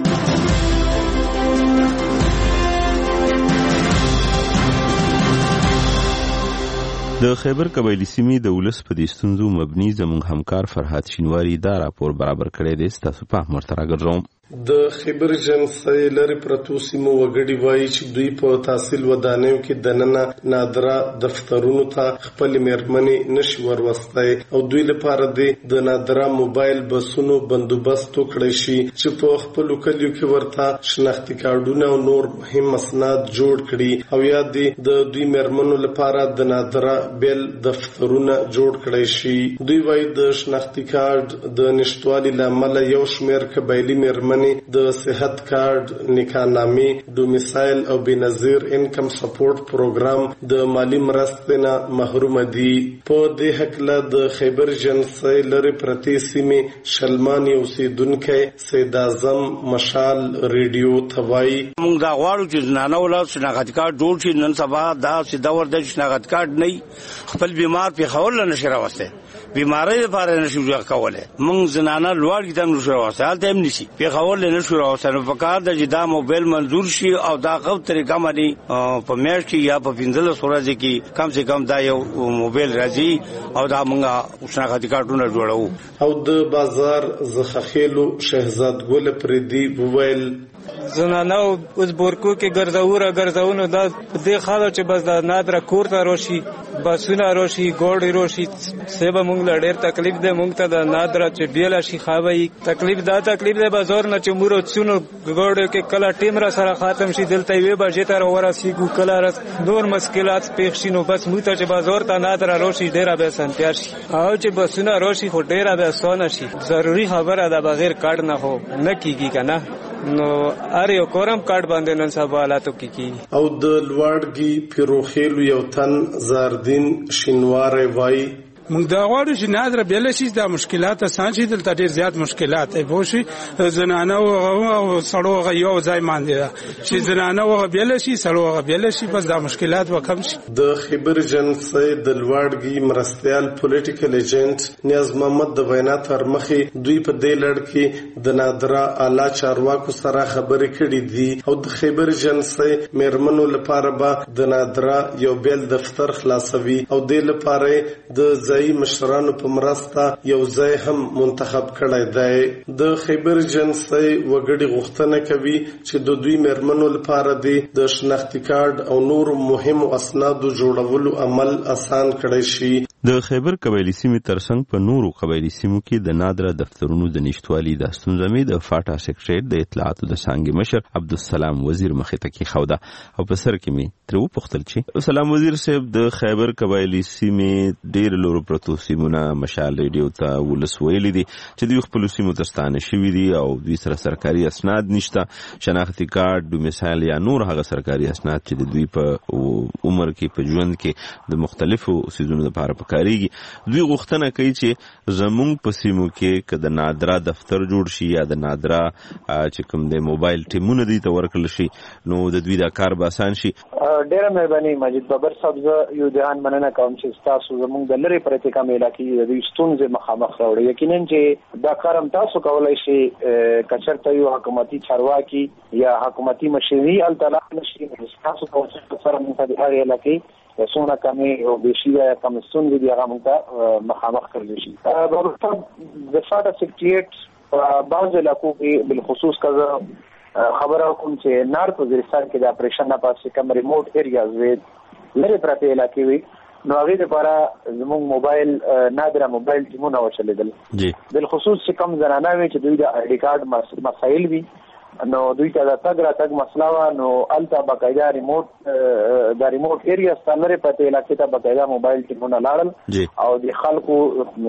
Speaker 19: د خیبر قبایلی سیمې د ولس په دې ستونزو مبني زموږ همکار فرهاد شینواری دا راپور برابر کړی دی. ستاسو په ورته راګرځوم.
Speaker 13: د خیبر جنسي لري پرتو سیمو وګړي وایي چې دوی په تحصیل ودانیو کې دننه نادره دفترونو ته خپل میرمنې نشي وروستای او دوی لپاره د نادره موبایل بسونو بندوبست وکړي شي چې په خپل کلیو کې ورته شناختی کارډونه او نور مهم اسناد جوړ کړي او یا د دوی میرمنو لپاره د نادره بیل دفترونه جوړ کړي شي. دوی وایي د شناختی کارت د نشټوالي لامل یو شمېر قبایلی میرمنې د صحت کارت، نکاحنامې، ډومیسایل او بنظیر انکم سپورټ پروګرام د مالی مرستې نه محروم دي. په دې هکله د خیبر جنسي لري پرتې سیمې شلمان یو اوسیدونکی سید اعظم مشال ریډیو ته وایي
Speaker 21: موږ دا غواړو چې زنانه ولادت شناخت کارت جوړ شي. نن سبا دا چې دور دی شناخت کارت نه خپل بیمار پېښور له نشي راوستی. بیماری لپاره نشي جوړ کولی. موږ زنانه لوړ کې هم نشو راوستی. هلته هم نشي پېښور کول نه شو راوستنه فقط د جدا موبایل منظور شي او دا غو طریقه باندې په میاشت یا په پنځله سورځ کې کم سے کم دا یو موبایل راځي او دا موږ شناختی کارتونه جوړو.
Speaker 13: او د بازار زخخیلو شهزاد ګل پردي موبایل
Speaker 25: زنانه اوس بورکو کې ګرځاوره ګرځاونو دا دې خاله چې بس دا نادر کور ته روشي بسونه روشي ګوړې روشي سبا مونږ له ډېر تکلیف ده مونږ ته دا نادر چې بیل شي خاوي تکلیف دا تکلیف ده بازار نه چې مورو څونو ګوړې کې کله ټیم را سره ختم شي دلته وي به چې تر ورسیګو کله رس نور مشکلات پیښ شي نو بس موږ ته چې بازار ته نادر روشي ډېر به سنتیا شي او چې بسونه روشي خو ډېر به سونه شي ضروري خبره ده بغیر کارت نه هو نه کیږي کنه نو ار یو کورم کارت باندې نن سبا حالاتو کې کی
Speaker 13: او د لوړګي پیروخیل یو تن زاردین شینوار وای
Speaker 6: موږ دا غواړو چې نادر بیل شي دا مشکلات آسان شي دلته ډېر زیات مشکلات وي بو شي زنانه او سړو یو ځای باندې چې زنانه او بیل شي سړو بیل شي بس دا مشکلات وکم شي.
Speaker 13: د خبر جنسي د لوړګي مرستيال پولیټیکل ایجنټ نیاز محمد د وینا تر مخې دوی په دې لړ کې د نادرا اعلی چارواکو سره خبرې کړې دي او د خبر جنسي مېرمنو لپاره به د نادرا یو بیل دفتر خلاصوي او د لپاره د مشرانو په مرسته یو ځای هم منتخب کړی دی. د خیبر جنسي وګړي غوښتنه کوي چې د دوی مېرمنو لپاره د شناختی کارت او نور مهم اسنادو جوړولو عمل آسان کړی شي.
Speaker 19: د خیبر قبایلی سیمې ترڅنګ په نورو قبایلی سیمو کې د نادره دفترونو د نشټوالي د ستونزې د فاټا سیکریټریټ د اطلاعاتو د څانګې مشر عبدالسلام وزیر مخې ته کېښوده او په سر کې مې ترې وپوښتل چې سلام وزیر صاحب د خیبر قبایلی سیمې ډېر لورو پرتو سیمونه مشال ریډیو ته ولس ویلي دي چې دوی خپلو سیمو ته ستانه شوي دي او دوی سره سرکاري اسناد نشته شناختی کارت ډومیسایل یا نور هغه سرکاري اسناد چې د دوی په عمر کې په ژوند کې د مختلفو څیزونو لپاره پکارېږي. دوی غوښتنه کوي چې زموږ په سیمو کې که د نادرا دفتر جوړ شي یا د نادرا چې کوم د موبایل ټیمونه دوی ته ورکړل شي نو د دوی دا کار به اسان شي.
Speaker 26: ډېره مهرباني مجید بابر صاحب زه یو ځان مننه کوم چې تاسو زموږ د لرې پرتې کوم علاقې د دې ستونزې مخامخ راوړي. یقینا چې دا کار هم تاسو کولای شئ کچرته یو حکومتي چارواکي یا حکومتي مشري التلا نشي تاسو کولی سره موږ د هغې علاقې سونه کمې او بیشي یا کم ستونزې دي هغه موږ ته مخامخ کړلی شي. بابر صاحب د فاټا سیکریټریټ په بعضو علاقو کې بالخصوص که زه خبره کوم چې نار په وزیرستان کې د اپریشن نه پاسې کوم ریموټ ایریاز وي لرې پرتې علاقې وي نو هغې دپاره زموږ موبایل نادره موبایل ټیمونه وچلېدل بالخصوص چې کوم زنانه وي چې دوی د آی ډي کارډ مسایل وي نو دوی ته د تګ راتګ مسله وه نو هلته باقاعده ریموټ د ریموټ ایریاز ته لرې پرتې علاقې ته باقاعده موبایل ټیمونه لاړل او د خلکو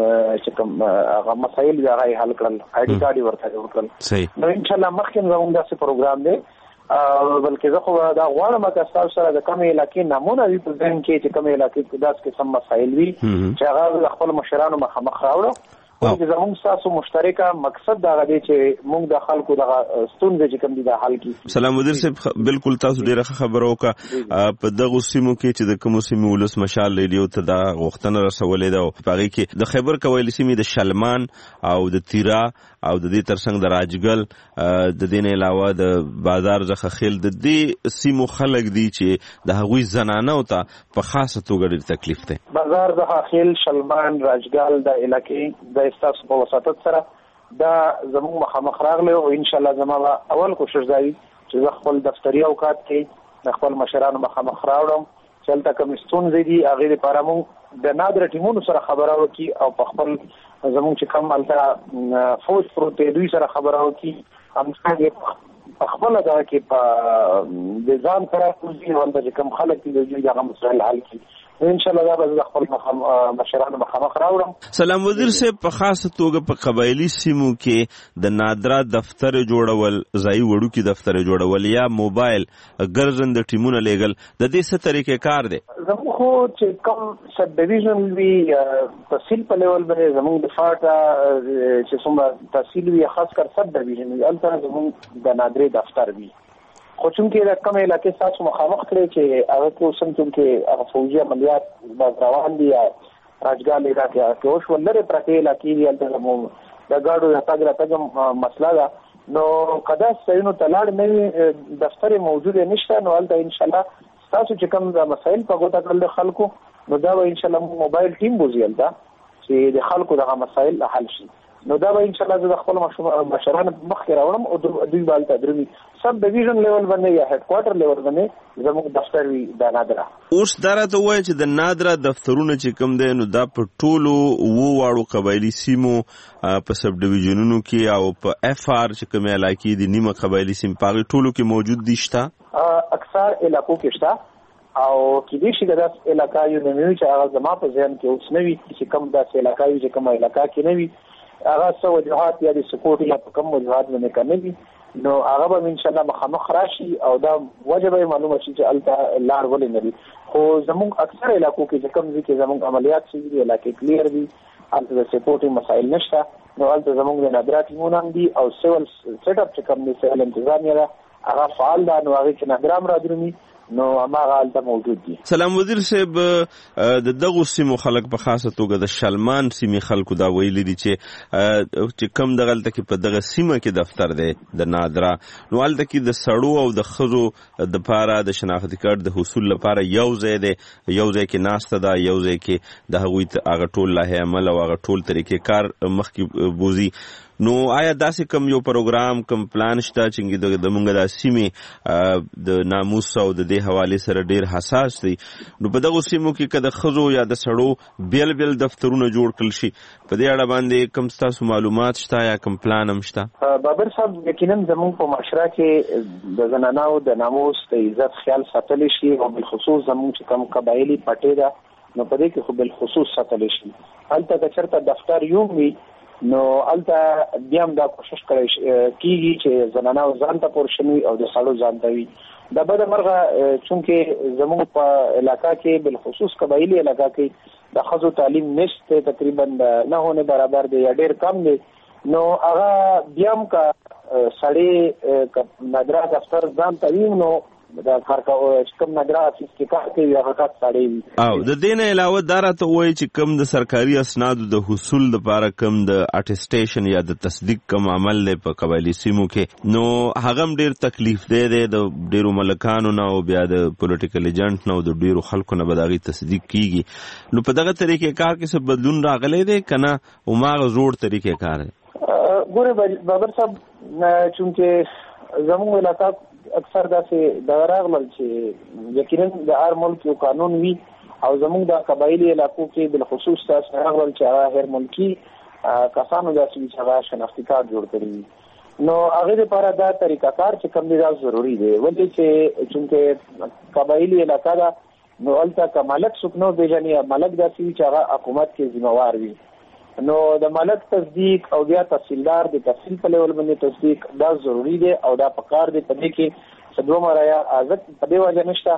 Speaker 26: چې کوم هغه مسایل دي هغه یې حل کړل آی ډي کارډ یې ورته ورکړل. نو انشاءالله مخکې هم زموږ داسې پروګرام دی بلکې زه خو دا غواړم که ستاسو سره د کومې علاقې نمونه وي په ذهن کې چې کومې علاقې کې داسې قسم مسایل وي چې هغه د خپلو مشرانو مخامخ راوړو او زموږ ستاسو مشترکه مقصد دغه دی چې موږ د خلکو دغه ستونزې چې کوم دي د حل کړي.
Speaker 19: سلام وزیر صاحب بالکل تاسو ډېره ښه خبره وکړه. په دغو سیمو کې چې د کومو سیمو ولس مشال ریډیو ته دا غوښتنه رسولې ده او په هغې کې د خیبر قبایلي سیمې د شلمان او د تیرا او د دې ترڅنګ د راجګل د دې نه علاوه د بازار زخخیل د دې سیمو خلک دي چې د هغوی زنانو ته په خاصه توګه ډېر تکلیف دی.
Speaker 26: بازار زخخیل شلمان راجګل د علاقې د استاسو په وساطت سره دا زموږ مخامخ راغلی او انشاءالله زما به اول کوشش دا وي چې زه خپل دفتري اوقات کې د خپل مشرانو مخامخ راوړم چې هلته کومې ستونزې دي هغې دپاره موږ د نادره ټیمونو سره خبره وکړي او په خپل زموږ چې کوم هلته فوج پروت دی دوی سره خبره وکړي همڅانګې په خپله دغه کې په د ځان سره کوزي او هلته چې کوم خلک دي د دوی دغه مسایل حل کړي ان شاء الله دا به خپل مشرانو مخامخ راوړم.
Speaker 19: سلام وزیر صاحب په خاصه توګه په قبایلی سیمو کې د نادرا دفتر جوړول ځای وړوکي دفتر جوړول یا موبایل ګرځنده ټیمونه لیږل د دې څه طریقې کار دی؟
Speaker 26: زموږ خو چې کوم سب ډیویژن وي تحصیل په لیول باندې زموږ د فاټا چې څومره تحصیل وي خاص کر سب ډیویژن وي هلته زموږ د نادرې دفتر وي خو چونکې د کومې علاقې ستاسو مخامخ کړی چې هغه کې اوس هم چونکې هغه فوجي عملیات باز روان دي یا راجګال علاقې کې اوس ولرې پرتې علاقې دي هلته زموږ د ګاډو د تګ راتګ مسله ده نو قدا سینو تلاړ نه دفتر موجود نشته نو البته ان شاء الله تاسو چې کوم د مسایل په ګوته کړل خلکو نو دا به ان شاء الله موبایل ټیم بوزیل دا چې د خلکو دغه مسایل حل شي نو دا به ان شاء الله د خپل مشران مخکې راوړم او دوی بالته درمي سب ډیویژن لیول باندې یا هډ کوارټر لیول باندې زموږ دفتر وی د نادرا
Speaker 19: اوس درته وایي چې د نادرا دفترونه چې کوم دی نو دا په ټولو وو واړو قبایلی سیمو په سب ډیویژنونو کې او په اف آر چې کوم علاقې دي نیمه قبایلی سیم په ټولو کې موجود دي شته
Speaker 26: اکثر علاقو کې شته او کې دې شي داس علاقې یو نوی چې هغه زما په ذهن کې اوس نوی چې کوم داس علاقې چې کوم علاقې کې نوی هغه څو وجوهات یا د سپورټ یا په کوم وجوهات باندې کوي نو هغه به ان شاء الله مخامخ راشي او دا وجبه معلومه شي چې الته لار ولې نه دي خو زموږ اکثر علاقو کې چې کوم ځکه زموږ عملیات شي دي علاقې کلیر دي الته د سپورټ مسایل نشته نو الته زموږ د نادرات ټیمونه دي او سیول سیټ اپ چې کوم دي سیول انتظامیه هغه فعال ده نو هغه کې نادرام را درمي نو هغه الته موجود دي.
Speaker 19: سلام وزیر صاحب د دغه سیمو خلک په خاصه توګه د شلمان سیمې خلکو دا ویلي دي چې چې کم دغه تل کې په دغه سیمه کې دفتر دی د نادرا نو الته کې د سړو او د خزو د پاره د شناختی کارت د حصول لپاره یو ځای دی یو ځای کې ناشته ده یو ځای کې د هغوی هغه ټول لایحه عمل او هغه ټول طریقې کار مخکې بوزي نو آیا داسې کوم یو پروګرام کوم پلان شته چې د مونږ د سیمې د ناموس او د دې حواله سره ډیر حساس دي نو په دغه سیمو کې کده خزو یا د سړو بیل بیل دفترونه جوړ کړل شي په دې اړه باندې کوم تاسو معلومات شته یا کوم پلان هم شته؟
Speaker 26: بابر صاحب یقینا زموږ په معاشره کې د زنانو د ناموس د عزت خیال ساتل شي او بالخصوص زموږ چې کوم قبایلی پټې ده نو په دې کې خو بالخصوص ساتل شي هلته د چرته دفتر یو وي نو الته بیا هم دا کوشش کړی کیږي چې زنانه ځان ته پورشنوي او د سړو ځان ته وي د بده مرغه چونکې زموږ په علاقہ کې بالخصوص قبایلی علاقہ کې د خزو تعلیم نشته تقریبا نه هونه برابر دی یا ډیر کم دی نو هغه بیا هم کا سړی نادرا دفتر ځان ته وي نو دا کار کوم نادرا چې کار کوي هغه کار سړی
Speaker 19: او د دین علاوه دا راته وایي چې کوم د سرکاري اسنادو د حصول لپاره کوم د اټیسټیشن یا د تصدیق کوم عمل دی په قبایلی سیمو کې نو هغه ډیر تکلیف دی د ډیرو ملکانو نه او بیا د پولیټیکل ایجنټ نه او د ډیرو خلکو نه بداغي تصدیق کیږي نو په دغه طریقې کار کې څه بدلون راغلی دی کنه او ماغه زوړ طریقې کار دی
Speaker 26: ګوره بابر صاحب چونکه زموږ علاقہ اکثر داسې د راغلل چې یقینا د هر ملک یو قانون وي او زموږ د قبایلی علاقو کې بالخصوص تاسو راغلل چې هغه هر ملکی کسانو داسې چې هغه شناختی کارت جوړ کړی نو هغه لپاره دا طریقه کار چې کوم دی دا ضروری دی ولې چې چونکه قبایلی علاقہ دا نو البته که ملک سکنو بیجنی ملک داسې چې هغه حکومت کې ذمہ وار وي نو د ملک تصدیق او بیا تحصیلدار د تحصیل په لیول باندې تصدیق دا ضروری دی او دا پکار دی په دې کې څدو مرایا ازت په دې وجه نشته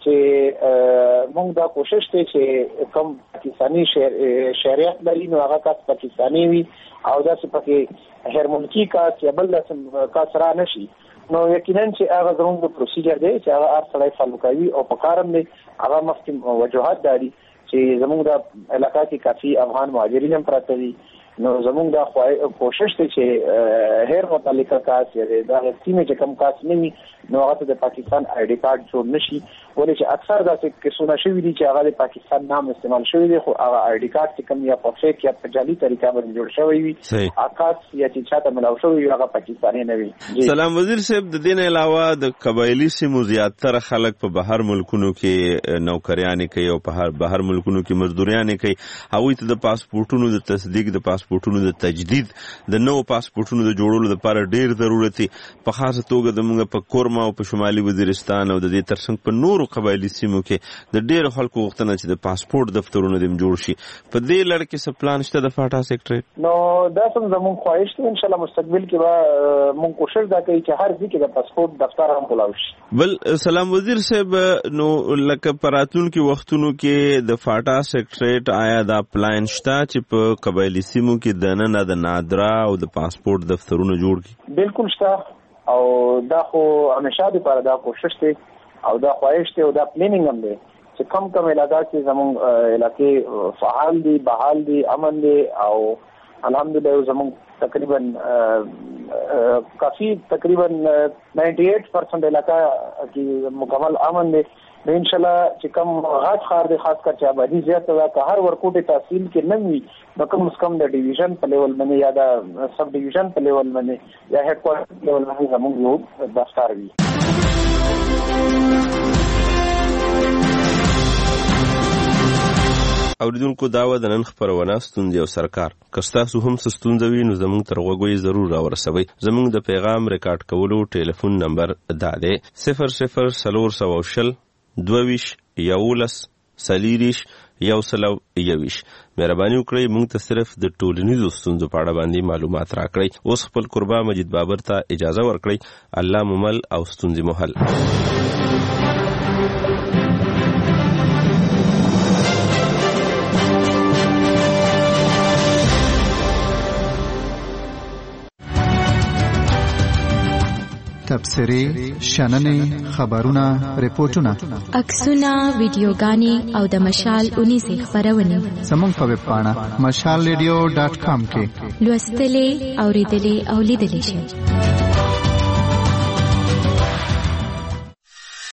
Speaker 26: چې موږ دا کوشش کوي چې کوم پاکستانی شریعت لري نو هغه کس پاکستانی وي او دا چې پکې هر ملکی کاس یا بل کا سره نشي نو یقینا چې هغه زموږ د پروسیجر دی چې هغه هر سړی فالو کوي او پکارم دی هغه مخکې وجوهات داري چې زموږ د علاقہ کې کافي افغان مهاجرین هم پراته دي نو زموږ د کوشش دی چې هر متعلقه کاس یا د سیمه چې کم کاس نه وي نو هغه د پاکستان آی ډی کارت جوړ نشي ولې چې اکثر داسې کیسونه شوي دي چې هغه د پاکستان نام استعمال شوی دی خو هغه آی ډی کارت چې کم یا په فیک یا په جعلي طریقه باندې جوړ شوی وي اکاس یا چې چاته ملاو شوی وي هغه پاکستاني نه وي.
Speaker 19: سلام وزیر صاحب د دین علاوه د قبایلی سیمو زیاتره خلک په بهر ملکونو کې نوکریانې کوي او په بهر ملکونو کې مزدوریانې کوي هغوی ته د پاسپورتونو د تصدیق د پاسپورتونو د تجدید د نو پاسپورتونو د جوړولو لپاره ډیر ضرورت دی په خاصه توګه د موږ په کورما او په شمالي وزیرستان او د دې ترڅنګ په نورو قبایلی سیمو کې د ډیر خلکو غوښتنه چې د پاسپورت دفترونه دې جوړ شي په دې لړ کې څه پلان شته د فاټا سیکټریټ
Speaker 26: نو دا څنګه زموږ خواهش دی ان شاء الله مستقبل کې به موږ کوشش دا کوي چې هر ځای کې د پاسپورت دفتر هم خلاص شي.
Speaker 19: بل سلام وزیر صاحب نو لکه پراتون کې وختونو کې د فاټا سیکټریټ آیا دا پلان شته چې په قبایلی سیمو کې د نن د نادرا او د پاسپورت دفترونه جوړ کړي؟
Speaker 26: بالکل شته او دا خو همیشه لپاره دا کوشش دی او دا خواهش دی او دا پلانینګ هم دی چې کم کم علاقہ کې زموږ علاقې فعال دي بحال دي امن دي او الحمدلله زموږ تقریبا काफी तकरीबन अट्ठानवे परसेंट इलाका की मुकम्मल अमन है। इंशाल्लाह چې کوم غاټ ښار د خاص کر چې آبادی زیاته ده که هر ورکوټي تحصیل کې نه وي نو کم از کم د ډیویژن په لیول باندې یا د سب ډیویژن په لیول باندې یا هډ کوارټر په لیول باندې زموږ یو دفتر وي.
Speaker 19: اوریدونکو دا و د نن خپرونه ستونزې او سرکار که ستاسو هم څه ستونزه وي نو زموږ تر غوږو یې ضرور راورسوئ. زموږ د پیغام ریکارډ کولو ټلیفون نمبر دا دی صفر صفر څلور سوه شل دوه ویشت یولس څلېرویشت یو سل او یوویشت. مهرباني وکړئ موږ ته صرف د ټولنیزو ستونزو په اړه باندې معلومات راکړئ. اوس خپل قربا مجید بابر ته اجازه ورکړئ. الله مو مل او ستونزې مو حل.
Speaker 1: تبصرې، شننې، خبرونه، ریپورتونه،
Speaker 2: عکسونه، ویډیوګانې او د مشال اونیزې خپرونې
Speaker 1: زموږ په ویب پاڼه مشال ریډیو ډاټ کام کې لوستلې، اوریدلې او لیدلې شئ.